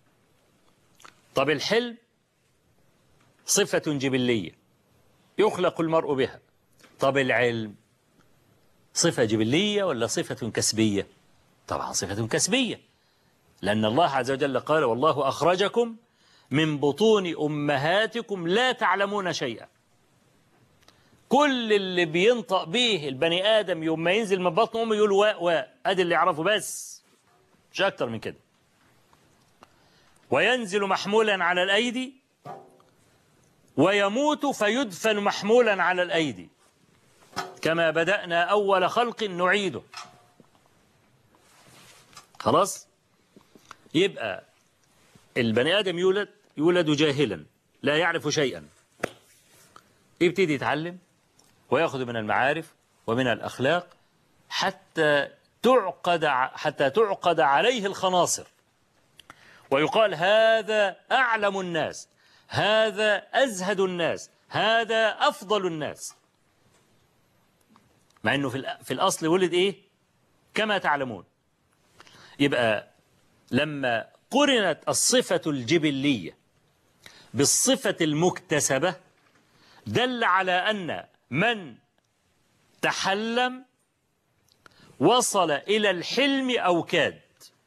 طب الحلم صفة جبلية يخلق المرء بها. طب العلم صفة جبلية ولا صفة كسبية؟ طبعا صفة كسبية، لأن الله عز وجل قال: والله أخرجكم من بطون أمهاتكم لا تعلمون شيئا. كل اللي بينطق به البني آدم يوم ما ينزل من بطن أمه يقول واء واء، أدي اللي يعرفه بس، مش أكتر من كده. وينزل محمولا على الأيدي ويموت فيدفن محمولا على الأيدي، كما بدأنا أول خلق نعيده. خلاص؟ يبقى البني آدم يولد جاهلا لا يعرف شيئا، يبتدي يتعلم ويأخذ من المعارف ومن الأخلاق حتى تعقد عليه الخناصر، ويقال: هذا أعلم الناس، هذا أزهد الناس، هذا أفضل الناس، مع أنه في الأصل ولد إيه؟ كما تعلمون. يبقى لما قرنت الصفة الجبلية بالصفة المكتسبة دل على أن من تحلم وصل إلى الحلم أو كاد،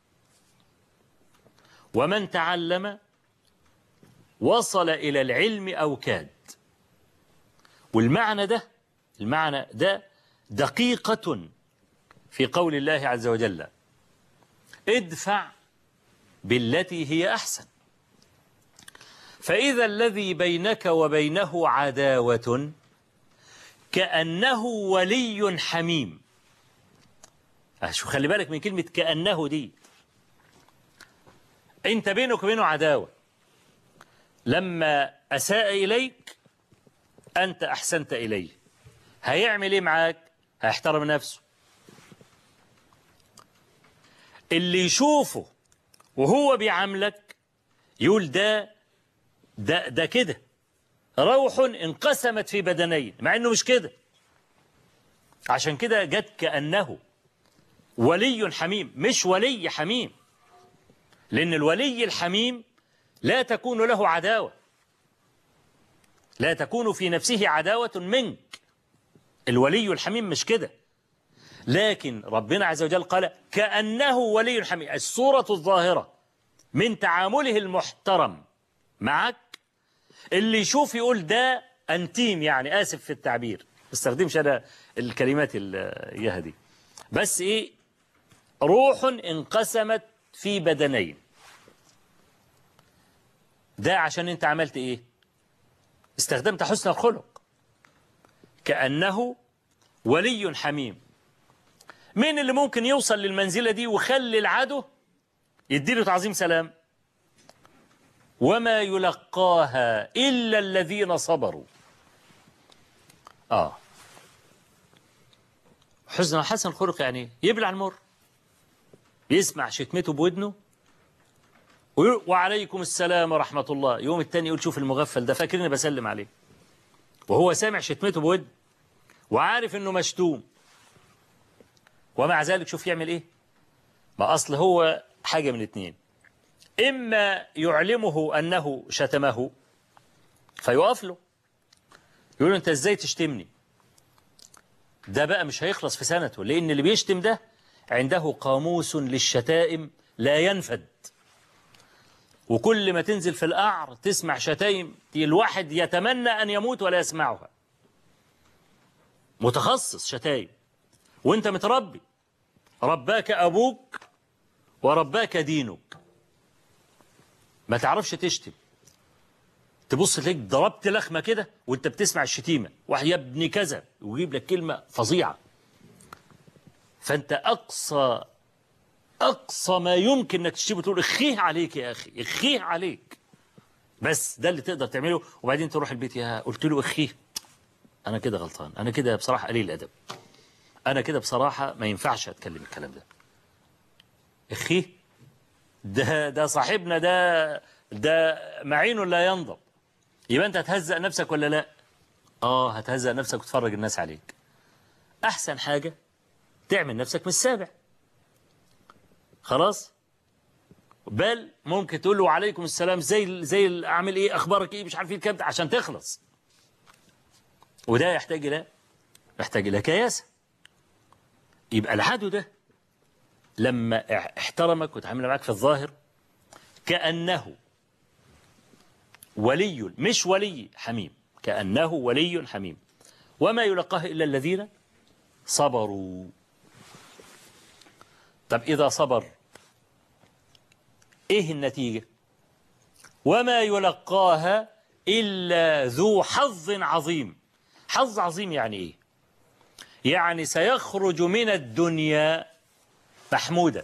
ومن تعلم وصل إلى العلم أو كاد. والمعنى ده دقيقة في قول الله عز وجل: ادفع بالتي هي أحسن، فإذا الذي بينك وبينه عداوة كأنه ولي حميم. شو خلي بالك من كلمة كأنه دي. أنت بينك وبينه عداوة، لما أساء إليك أنت أحسنت إليه، هيعمل إيه معاك؟ هيحترم نفسه. اللي يشوفه وهو بيعاملك يقول ده كده روح انقسمت في بدنين، مع انه مش كده. عشان كده جت كأنه ولي حميم مش ولي حميم، لأن الولي الحميم لا تكون له عداوة، لا تكون في نفسه عداوة منك. الولي الحميم مش كده، لكن ربنا عز وجل قال كأنه ولي حميم. الصورة الظاهرة من تعامله المحترم معك اللي يشوف يقول ده أنتيم، يعني آسف في التعبير، ما استخدمش أنا الكلمات دي، بس إيه، روح انقسمت في بدنين. ده عشان أنت عملت إيه؟ استخدمت حسن الخلق. كأنه ولي حميم. مين اللي ممكن يوصل للمنزلة دي وخلي العدو يديله تعظيم سلام؟ وما يلقاها إلا الذين صبروا. حسن الخلق يعني يبلع المر، يسمع شتمته بودنه وعليكم السلام ورحمة الله، يوم التاني يقول شوف المغفل ده فاكرني بسلم عليه، وهو سامع شتمته بود وعارف انه مشتوم، ومع ذلك شوف يعمل ايه. ما اصل هو حاجة من اتنين، اما يعلمه انه شتمه فيقف له يقول له انت ازاي تشتمني، ده بقى مش هيخلص في سنته، لان اللي بيشتم ده عنده قاموس للشتائم لا ينفد، وكل ما تنزل في القعر تسمع شتايم الواحد يتمنى أن يموت ولا يسمعها. متخصص شتايم، وانت متربي، رباك أبوك ورباك دينك، ما تعرفش تشتم، تبص تلاقيك ضربت لخمة كده وانت بتسمع الشتيمة، واحد يا ابني كذا ويجيب لك كلمة فظيعة، فانت أقصى ما يمكن أنك تشتمه تقول اخيه عليك يا أخي، اخيه عليك، بس ده اللي تقدر تعمله. وبعدين تروح البيت، يا قلت له اخيه، أنا كده غلطان، أنا كده بصراحة قليل الأدب، أنا كده بصراحة ما ينفعش أتكلم الكلام ده. اخيه ده صاحبنا، ده معين لا ينضب. يبقى أنت هتهزأ نفسك ولا لا؟ هتهزأ نفسك وتفرج الناس عليك. أحسن حاجة تعمل نفسك من السابع، خلاص، بل ممكن تقول له عليكم السلام زي اعمل ايه، اخبارك ايه، مش عارف ايه الكلام ده، عشان تخلص. وده يحتاج الى كياسه. يبقى العدو ده لما احترمك وتعامل معك في الظاهر كأنه ولي مش ولي حميم، كأنه ولي حميم، وما يلقاه إلا الذين صبروا. طب إذا صبر إيه النتيجة؟ وما يلقاها إلا ذو حظ عظيم. حظ عظيم يعني إيه؟ يعني سيخرج من الدنيا محمودا.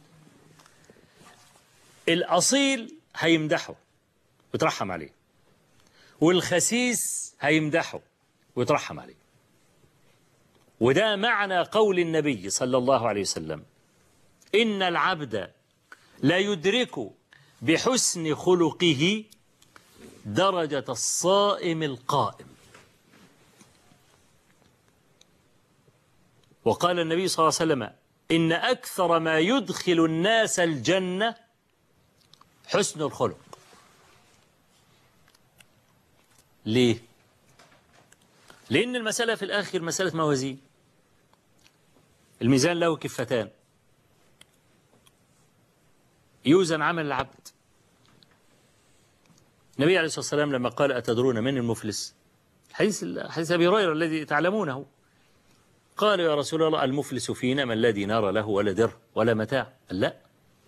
الأصيل هيمدحه ويترحم عليه، والخسيس هيمدحه ويترحم عليه. وده معنى قول النبي صلى الله عليه وسلم: إن العبد لا يدرك بحسن خلقه درجة الصائم القائم. وقال النبي صلى الله عليه وسلم: إن أكثر ما يدخل الناس الجنة حسن الخلق. ليه؟ لأن المسألة في الآخر مسألة موازين، الميزان له كفتان، يوزن عمل العبد. النبي عليه الصلاة والسلام لما قال: أتدرون من المفلس؟ حديث أبي هريرة الذي تعلمونه، قال: يا رسول الله، المفلس فينا من لا دينار له ولا درهم ولا متاع. قال: لا،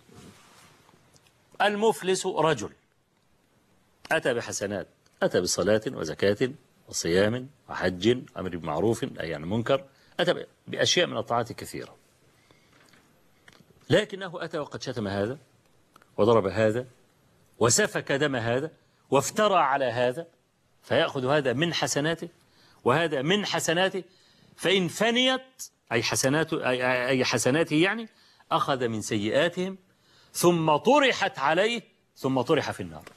المفلس رجل أتى بحسنات، أتى بصلاة وزكاة وصيام وحج أمر بمعروف أي عن منكر، أتى بأشياء من الطاعات كثيرة، لكنه أتى وقد شتم هذا وضرب هذا وسفك دم هذا وافترى على هذا، فيأخذ هذا من حسناته وهذا من حسناته، فإن فنيت أي حسناته يعني أخذ من سيئاتهم ثم طرحت عليه ثم طرح في النار.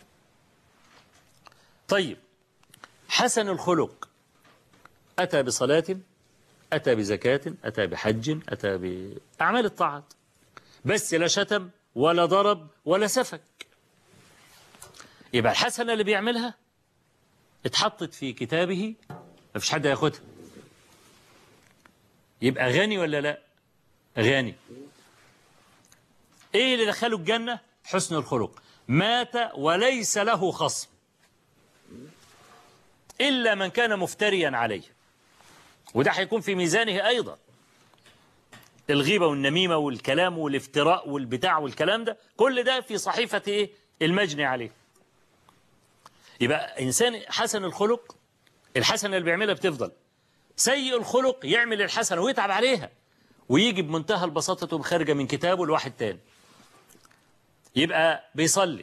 طيب، حسن الخلق أتى بصلاة، أتى بزكاة، أتى بحج، أتى بأعمال الطاعات، بس لا شتم ولا ضرب ولا سفك. يبقى الحسنة اللي بيعملها اتحطت في كتابه، ما فيش حد هياخدها. يبقى غني ولا لا؟ غني. ايه اللي دخله الجنة؟ حسن الخلق. مات وليس له خصم إلا من كان مفتريا عليه، وده هيكون في ميزانه أيضا. الغيبة والنميمة والكلام والافتراء والبتاع والكلام ده، كل ده في صحيفة إيه؟ المجني عليه. يبقى إنسان حسن الخلق، الحسنة اللي بيعملها بتفضل. سيء الخلق يعمل الحسنة ويتعب عليها، ويجي بمنتهى البساطة تقوم خارجة من كتابه لواحد تاني. يبقى بيصلي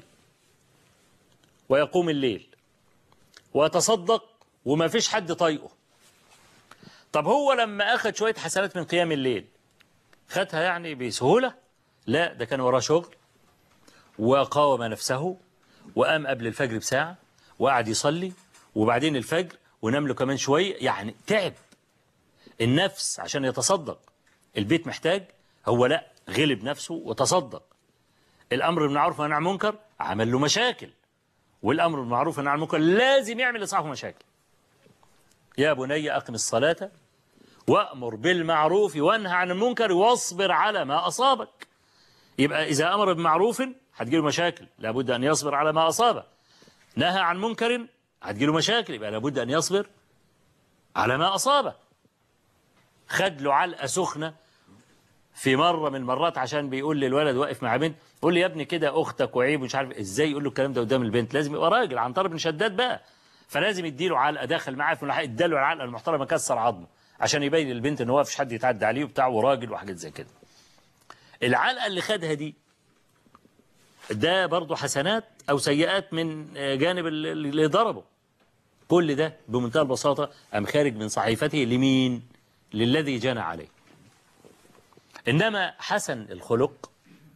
ويقوم الليل ويتصدق وما فيش حد طايقه. طب هو لما أخذ شوية حسنات من قيام الليل خدها يعني بسهولة؟ لا، ده كان وراه شغل وقاوم نفسه وقام قبل الفجر بساعة وقعد يصلي، وبعدين الفجر ونام له كمان شوية، يعني تعب النفس عشان يتصدق. البيت محتاج، هو لا، غلب نفسه وتصدق. الأمر بالمعروف والنهي عن المنكر عمل له مشاكل، والأمر بالمعروف والنهي عن المنكر لازم يعمل لصاحبه مشاكل. يا بني أقم الصلاة وأمر بالمعروف وانهى عن المنكر واصبر على ما أصابك. يبقى إذا أمر بمعروف هتجيله مشاكل، لابد أن يصبر على ما أصابه. نهى عن منكر هتجيله مشاكل، يبقى لابد أن يصبر على ما أصابه. خد له علقة سخنة في مرة من المرات عشان بيقول للولد واقف مع بنت، يقول لي يا ابني كده أختك وعيب ومش عارف إزاي يقول له الكلام ده قدام البنت. لازم يبقى راجل عنتر بن شداد بقى، فلازم يديله علقة. داخل معاه في ملاحق اداله العلقة المحترمة كسر عظمه عشان يبين للبنت ان هو مفيش حد يتعدى عليه وبتاع وراجل وحاجات زي كده. العلقة اللي خدها دي ده برضه حسنات أو سيئات من جانب اللي ضربه. كل ده بمنتهى البساطة أم خارج من صحيفته لمين؟ للذي جنى عليه. إنما حسن الخلق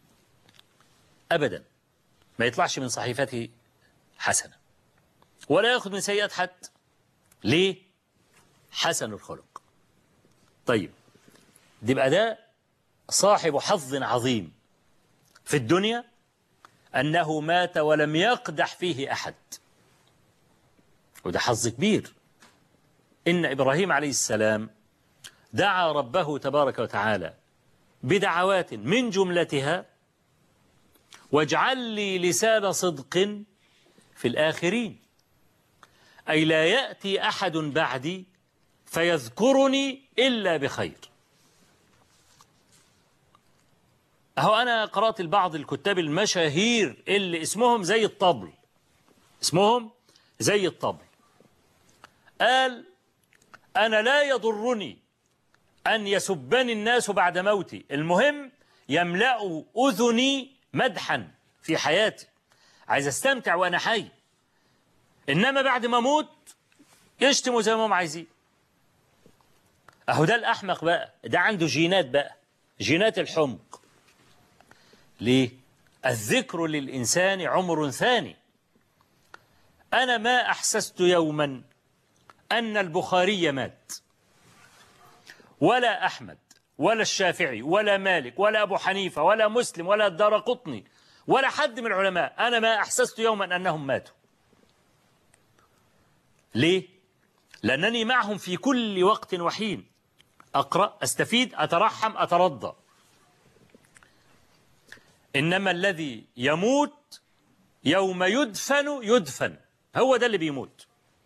أبدا ما يطلعش من صحيفته حسنة ولا يأخذ من سيئات حد. ليه؟ حسن الخلق. طيب، يبقى ده صاحب حظ عظيم في الدنيا، أنه مات ولم يقدح فيه أحد، وده حظ كبير. إن إبراهيم عليه السلام دعا ربه تبارك وتعالى بدعوات من جملتها واجعل لي لسان صدق في الآخرين، أي لا يأتي أحد بعدي فيذكرني إلا بخير. أهو أنا قرأت البعض الكتاب المشاهير اللي اسمهم زي الطبل، اسمهم زي الطبل، قال أنا لا يضرني أن يسبني الناس بعد موتي، المهم يملأوا أذني مدحا في حياتي، عايز استمتع وأنا حي، إنما بعد ما أموت يشتموا زي ما هم عايزين. أهو ده الأحمق بقى، ده عنده جينات بقى، جينات الحمق. ليه؟ الذكر للإنسان عمر ثاني. أنا ما أحسست يوما أن البخاري مات، ولا أحمد ولا الشافعي ولا مالك ولا أبو حنيفة ولا مسلم ولا الدارقطني ولا حد من العلماء، أنا ما أحسست يوما أنهم ماتوا. ليه؟ لأنني معهم في كل وقت وحين، أقرأ، أستفيد، أترحم، أترضى. إنما الذي يموت يوم يدفن، هو ده اللي بيموت.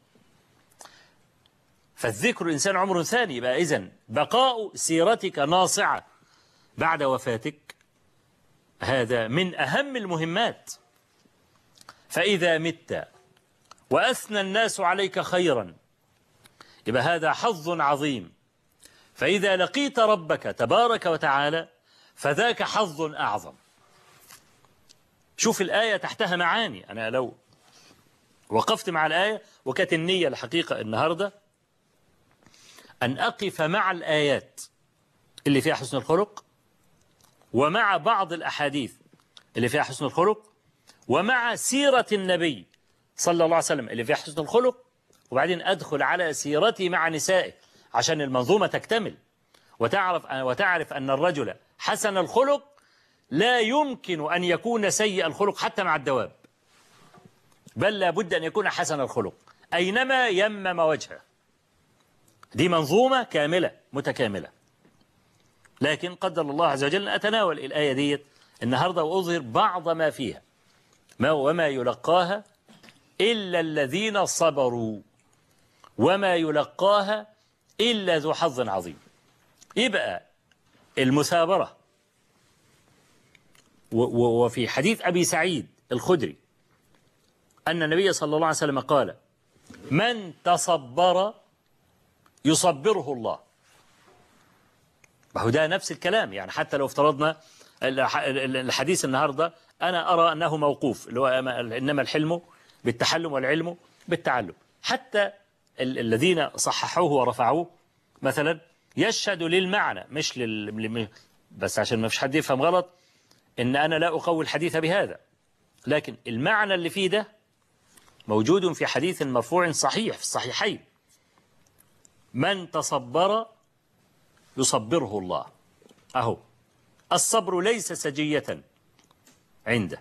فالذكر الإنسان عمر ثاني. يبقى إذن بقاء سيرتك ناصعة بعد وفاتك هذا من أهم المهمات. فإذا مت وأثنى الناس عليك خيرا يبقى هذا حظ عظيم. فإذا لقيت ربك تبارك وتعالى فذاك حظ أعظم. شوف الآية تحتها معاني. أنا لو وقفت مع الآية، وكانت النية الحقيقة النهاردة أن أقف مع الآيات اللي فيها حسن الخلق ومع بعض الأحاديث اللي فيها حسن الخلق، ومع سيرة النبي صلى الله عليه وسلم اللي فيها حسن الخلق، وبعدين أدخل على سيرته مع نسائه عشان المنظومة تكتمل، وتعرف أن الرجل حسن الخلق لا يمكن أن يكون سيء الخلق حتى مع الدواب، بل لا بد أن يكون حسن الخلق أينما يمم وجهه. دي منظومة كاملة متكاملة. لكن قدر الله عز وجل أتناول الآية دي النهاردة وأظهر بعض ما فيها، وما يلقاها إلا الذين صبروا، وما يلقاها إلا ذو حظ عظيم. يبقى المثابرة، وفي حديث أبي سعيد الخدري أن النبي صلى الله عليه وسلم قال: من تصبر يصبره الله. وهو ده نفس الكلام، يعني حتى لو افترضنا الحديث النهاردة أنا أرى أنه موقوف، اللي هو إنما الحلم بالتحلم والعلم بالتعلم. حتى الذين صححوه ورفعوه مثلا يشهد للمعنى، مش بس عشان ما فيش حد يفهم غلط إن أنا لا أقوي الحديث بهذا، لكن المعنى اللي فيه ده موجود في حديث مرفوع صحيح في الصحيحين: من تصبر يصبره الله. أهو الصبر ليس سجية عنده،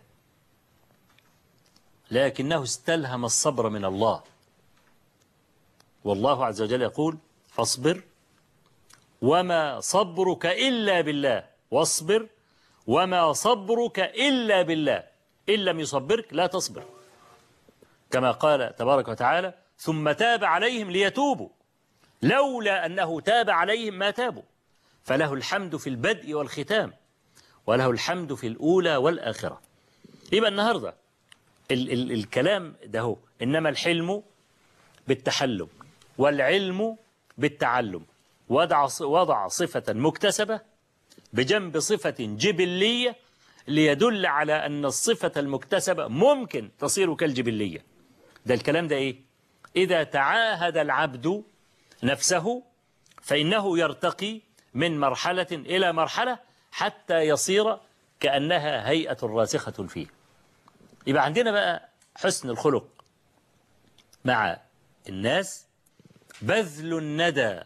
لكنه استلهم الصبر من الله، والله عز وجل يقول: فاصبر وما صبرك إلا بالله، واصبر وما صبرك إلا بالله، إن لم يصبرك لا تصبر، كما قال تبارك وتعالى: ثم تاب عليهم ليتوبوا، لولا أنه تاب عليهم ما تابوا، فله الحمد في البدء والختام، وله الحمد في الأولى والآخرة. يبقى النهاردة الكلام ده هو: إنما الحلم بالتحلم والعلم بالتعلم. وضع صفة مكتسبة بجنب صفة جبلية ليدل على أن الصفة المكتسبة ممكن تصير كالجبلية. ده الكلام ده إيه؟ إذا تعاهد العبد نفسه فإنه يرتقي من مرحلة إلى مرحلة حتى يصير كأنها هيئة راسخة فيه. يبقى عندنا بقى حسن الخلق مع الناس: بذل الندى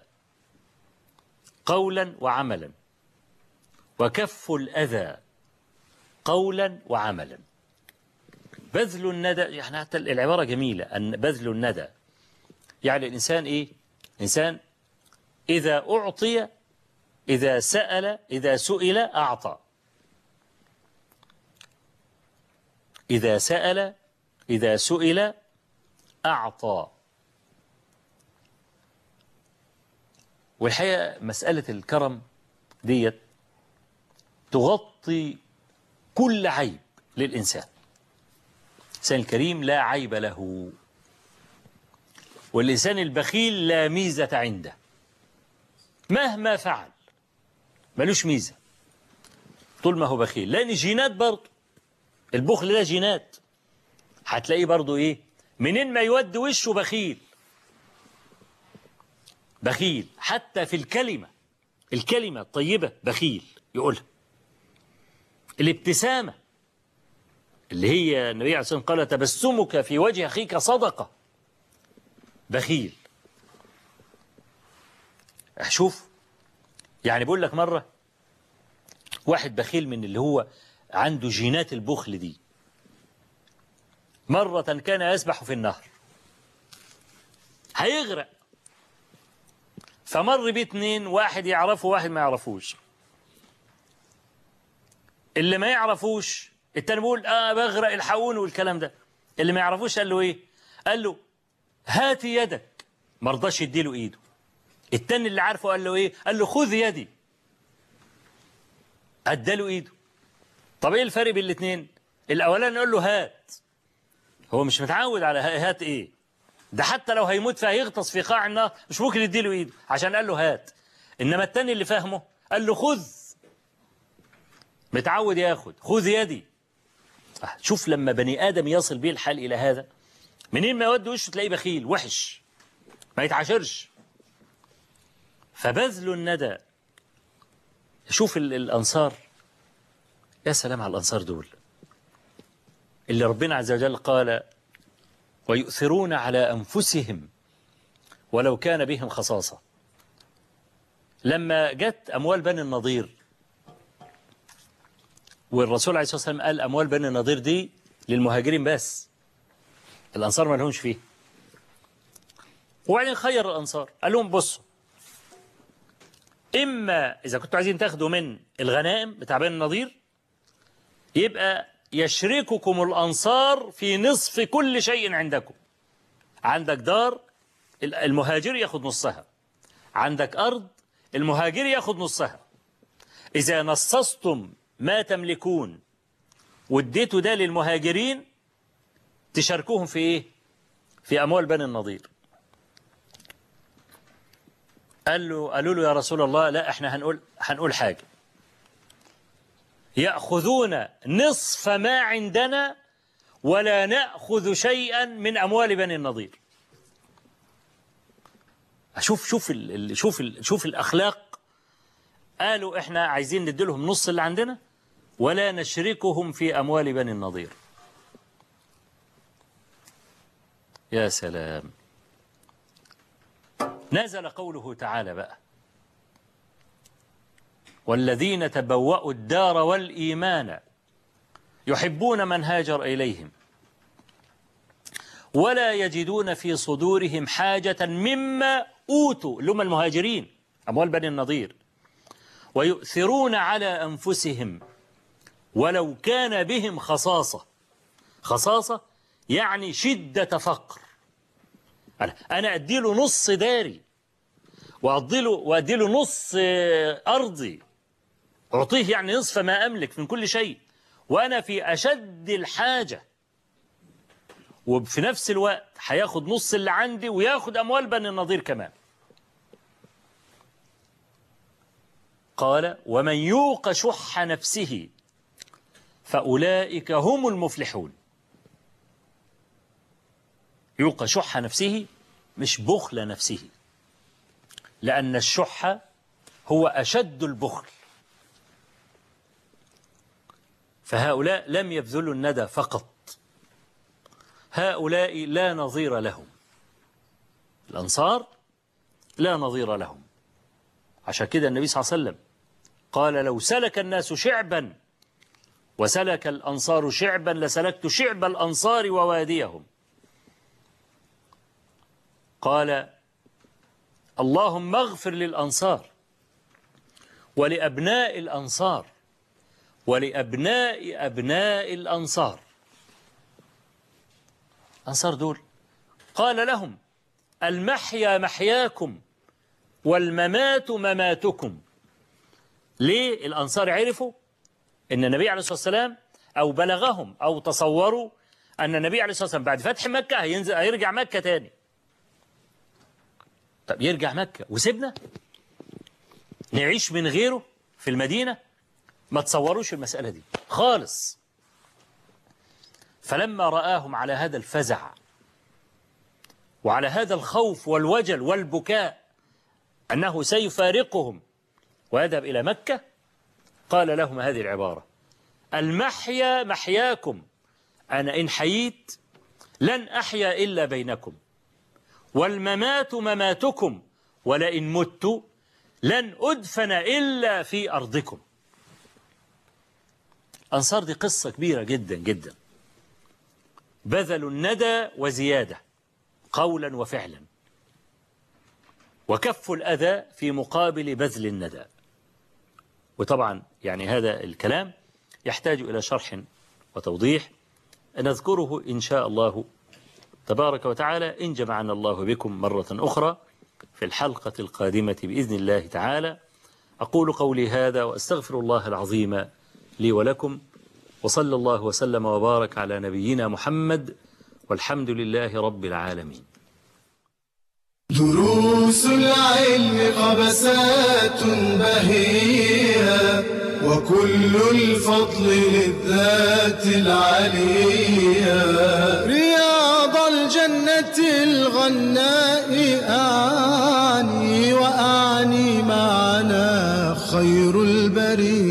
قولا وعملا، وكف الأذى قولا وعملا. بذل الندى، يعني حتى العبارة جميلة، أن بذل الندى يعني الإنسان إيه؟ إنسان إذا أعطي، إذا سئل أعطى، إذا سئل أعطى. والحقيقة مسألة الكرم ديت تغطي كل عيب للإنسان. الإنسان الكريم لا عيب له، والإنسان البخيل لا ميزة عنده، مهما فعل ملوش ميزة طول ما هو بخيل، لأن جينات برضه البخل ده جينات. هتلاقيه برضه إيه؟ منين ما يود وشه بخيل، بخيل حتى في الكلمة الطيبة بخيل يقولها. الابتسامة اللي هي النبي عليه الصلاة والسلام قال: تبسمك في وجه أخيك صدقة، بخيل. شوف، يعني بقول لك مرة واحد بخيل من اللي هو عنده جينات البخل دي، مرة كان يسبح في النهر هيغرق، فمر بيه اتنين، واحد يعرفه واحد ما يعرفوش. اللي ما يعرفوش التاني بيقول بغرق الحقون والكلام ده. اللي ما يعرفوش قال له ايه؟ قال له: هات يدك. ما رضاش يديله ايده. التاني اللي عارفه قال له ايه؟ قال له: خذ يدي. اداله ايده. طب ايه الفرق بين الاثنين؟ الاولاني قال له هات، هو مش متعود على هات ايه، ده حتى لو هيموت فهيغطس في قاع النار مش ممكن يديله ايده عشان قال له هات. انما التاني اللي فاهمه قال له خذ، متعود ياخد، خذ يدي. شوف لما بني ادم يصل بيه الحال الى هذا، منين ما يود وشه تلاقيه بخيل وحش ما يتعاشرش. فبذل الندى. شوف الانصار يا سلام على الأنصار دول اللي ربنا عز وجل قال ويؤثرون على أنفسهم ولو كان بهم خصاصة. لما جت أموال بني النضير والرسول عليه الصلاة والسلام قال أموال بني النضير دي للمهاجرين بس، الأنصار ما لهمش فيه. وبعدين خير الأنصار قال لهم بصوا، إما إذا كنتوا عايزين تاخدوا من الغنائم بتاع بني النضير يبقى يشرككم الأنصار في نصف كل شيء عندكم. عندك دار المهاجر ياخد نصها، عندك أرض المهاجر ياخد نصها. إذا نصصتم ما تملكون واديتوا ده للمهاجرين تشاركوهم في إيه؟ في أموال بني النضير. قالوا له يا رسول الله لا، احنا هنقول حاجة، يأخذون نصف ما عندنا ولا نأخذ شيئا من أموال بني النضير. شوف الأخلاق. قالوا احنا عايزين نديلهم نص اللي عندنا ولا نشركهم في أموال بني النضير. يا سلام. نزل قوله تعالى بقى والذين تبوأوا الدار والإيمان يحبون من هاجر إليهم ولا يجدون في صدورهم حاجة مما أوتوا، اللي هم المهاجرين أموال بني النضير، ويؤثرون على أنفسهم ولو كان بهم خصاصة. خصاصة يعني شدة فقر. أنا أديله نص داري وأديله نص أرضي، أعطيه يعني نصف ما أملك من كل شيء وأنا في أشد الحاجة، وفي نفس الوقت هياخد نص اللي عندي وياخد أموال بني النضير كمان. قال ومن يوق شح نفسه فأولئك هم المفلحون. يوق شح نفسه مش بخل نفسه، لأن الشح هو أشد البخل. فهؤلاء لم يبذلوا الندى فقط، هؤلاء لا نظير لهم. الأنصار لا نظير لهم. عشان كده النبي صلى الله عليه وسلم قال لو سلك الناس شعبا وسلك الأنصار شعبا لسلكت شعب الأنصار وواديهم. قال اللهم اغفر للأنصار ولأبناء الأنصار ولأبناء أبناء الأنصار. الأنصار دول قال لهم المحيا محياكم والممات مماتكم. ليه الأنصار عرفوا أن النبي عليه الصلاة والسلام أو بلغهم أو تصوروا أن النبي عليه الصلاة والسلام بعد فتح مكة هيرجع مكة تاني. طب يرجع مكة وسيبنا نعيش من غيره في المدينة؟ ما تصوروش المسألة دي خالص. فلما رآهم على هذا الفزع وعلى هذا الخوف والوجل والبكاء أنه سيفارقهم ويذهب إلى مكة، قال لهم هذه العبارة المحيا محياكم، أنا إن حييت لن أحيا إلا بينكم، والممات مماتكم، ولئن مت لن أدفن إلا في أرضكم. أنصار دي قصة كبيرة جدا جدا، بذلوا الندى وزيادة قولا وفعلا، وكفوا الأذى في مقابل بذل الندى. وطبعا يعني هذا الكلام يحتاج إلى شرح وتوضيح نذكره إن شاء الله تبارك وتعالى إن جمعنا الله بكم مرة أخرى في الحلقة القادمة بإذن الله تعالى. أقول قولي هذا وأستغفر الله العظيم لي ولكم، وصلى الله وسلم وبارك على نبينا محمد، والحمد لله رب العالمين. دروس العلم قبسات بهية وكل الفضل للذات العليا، رياض الجنة الغناء أعاني وأعني معنا خير البرية.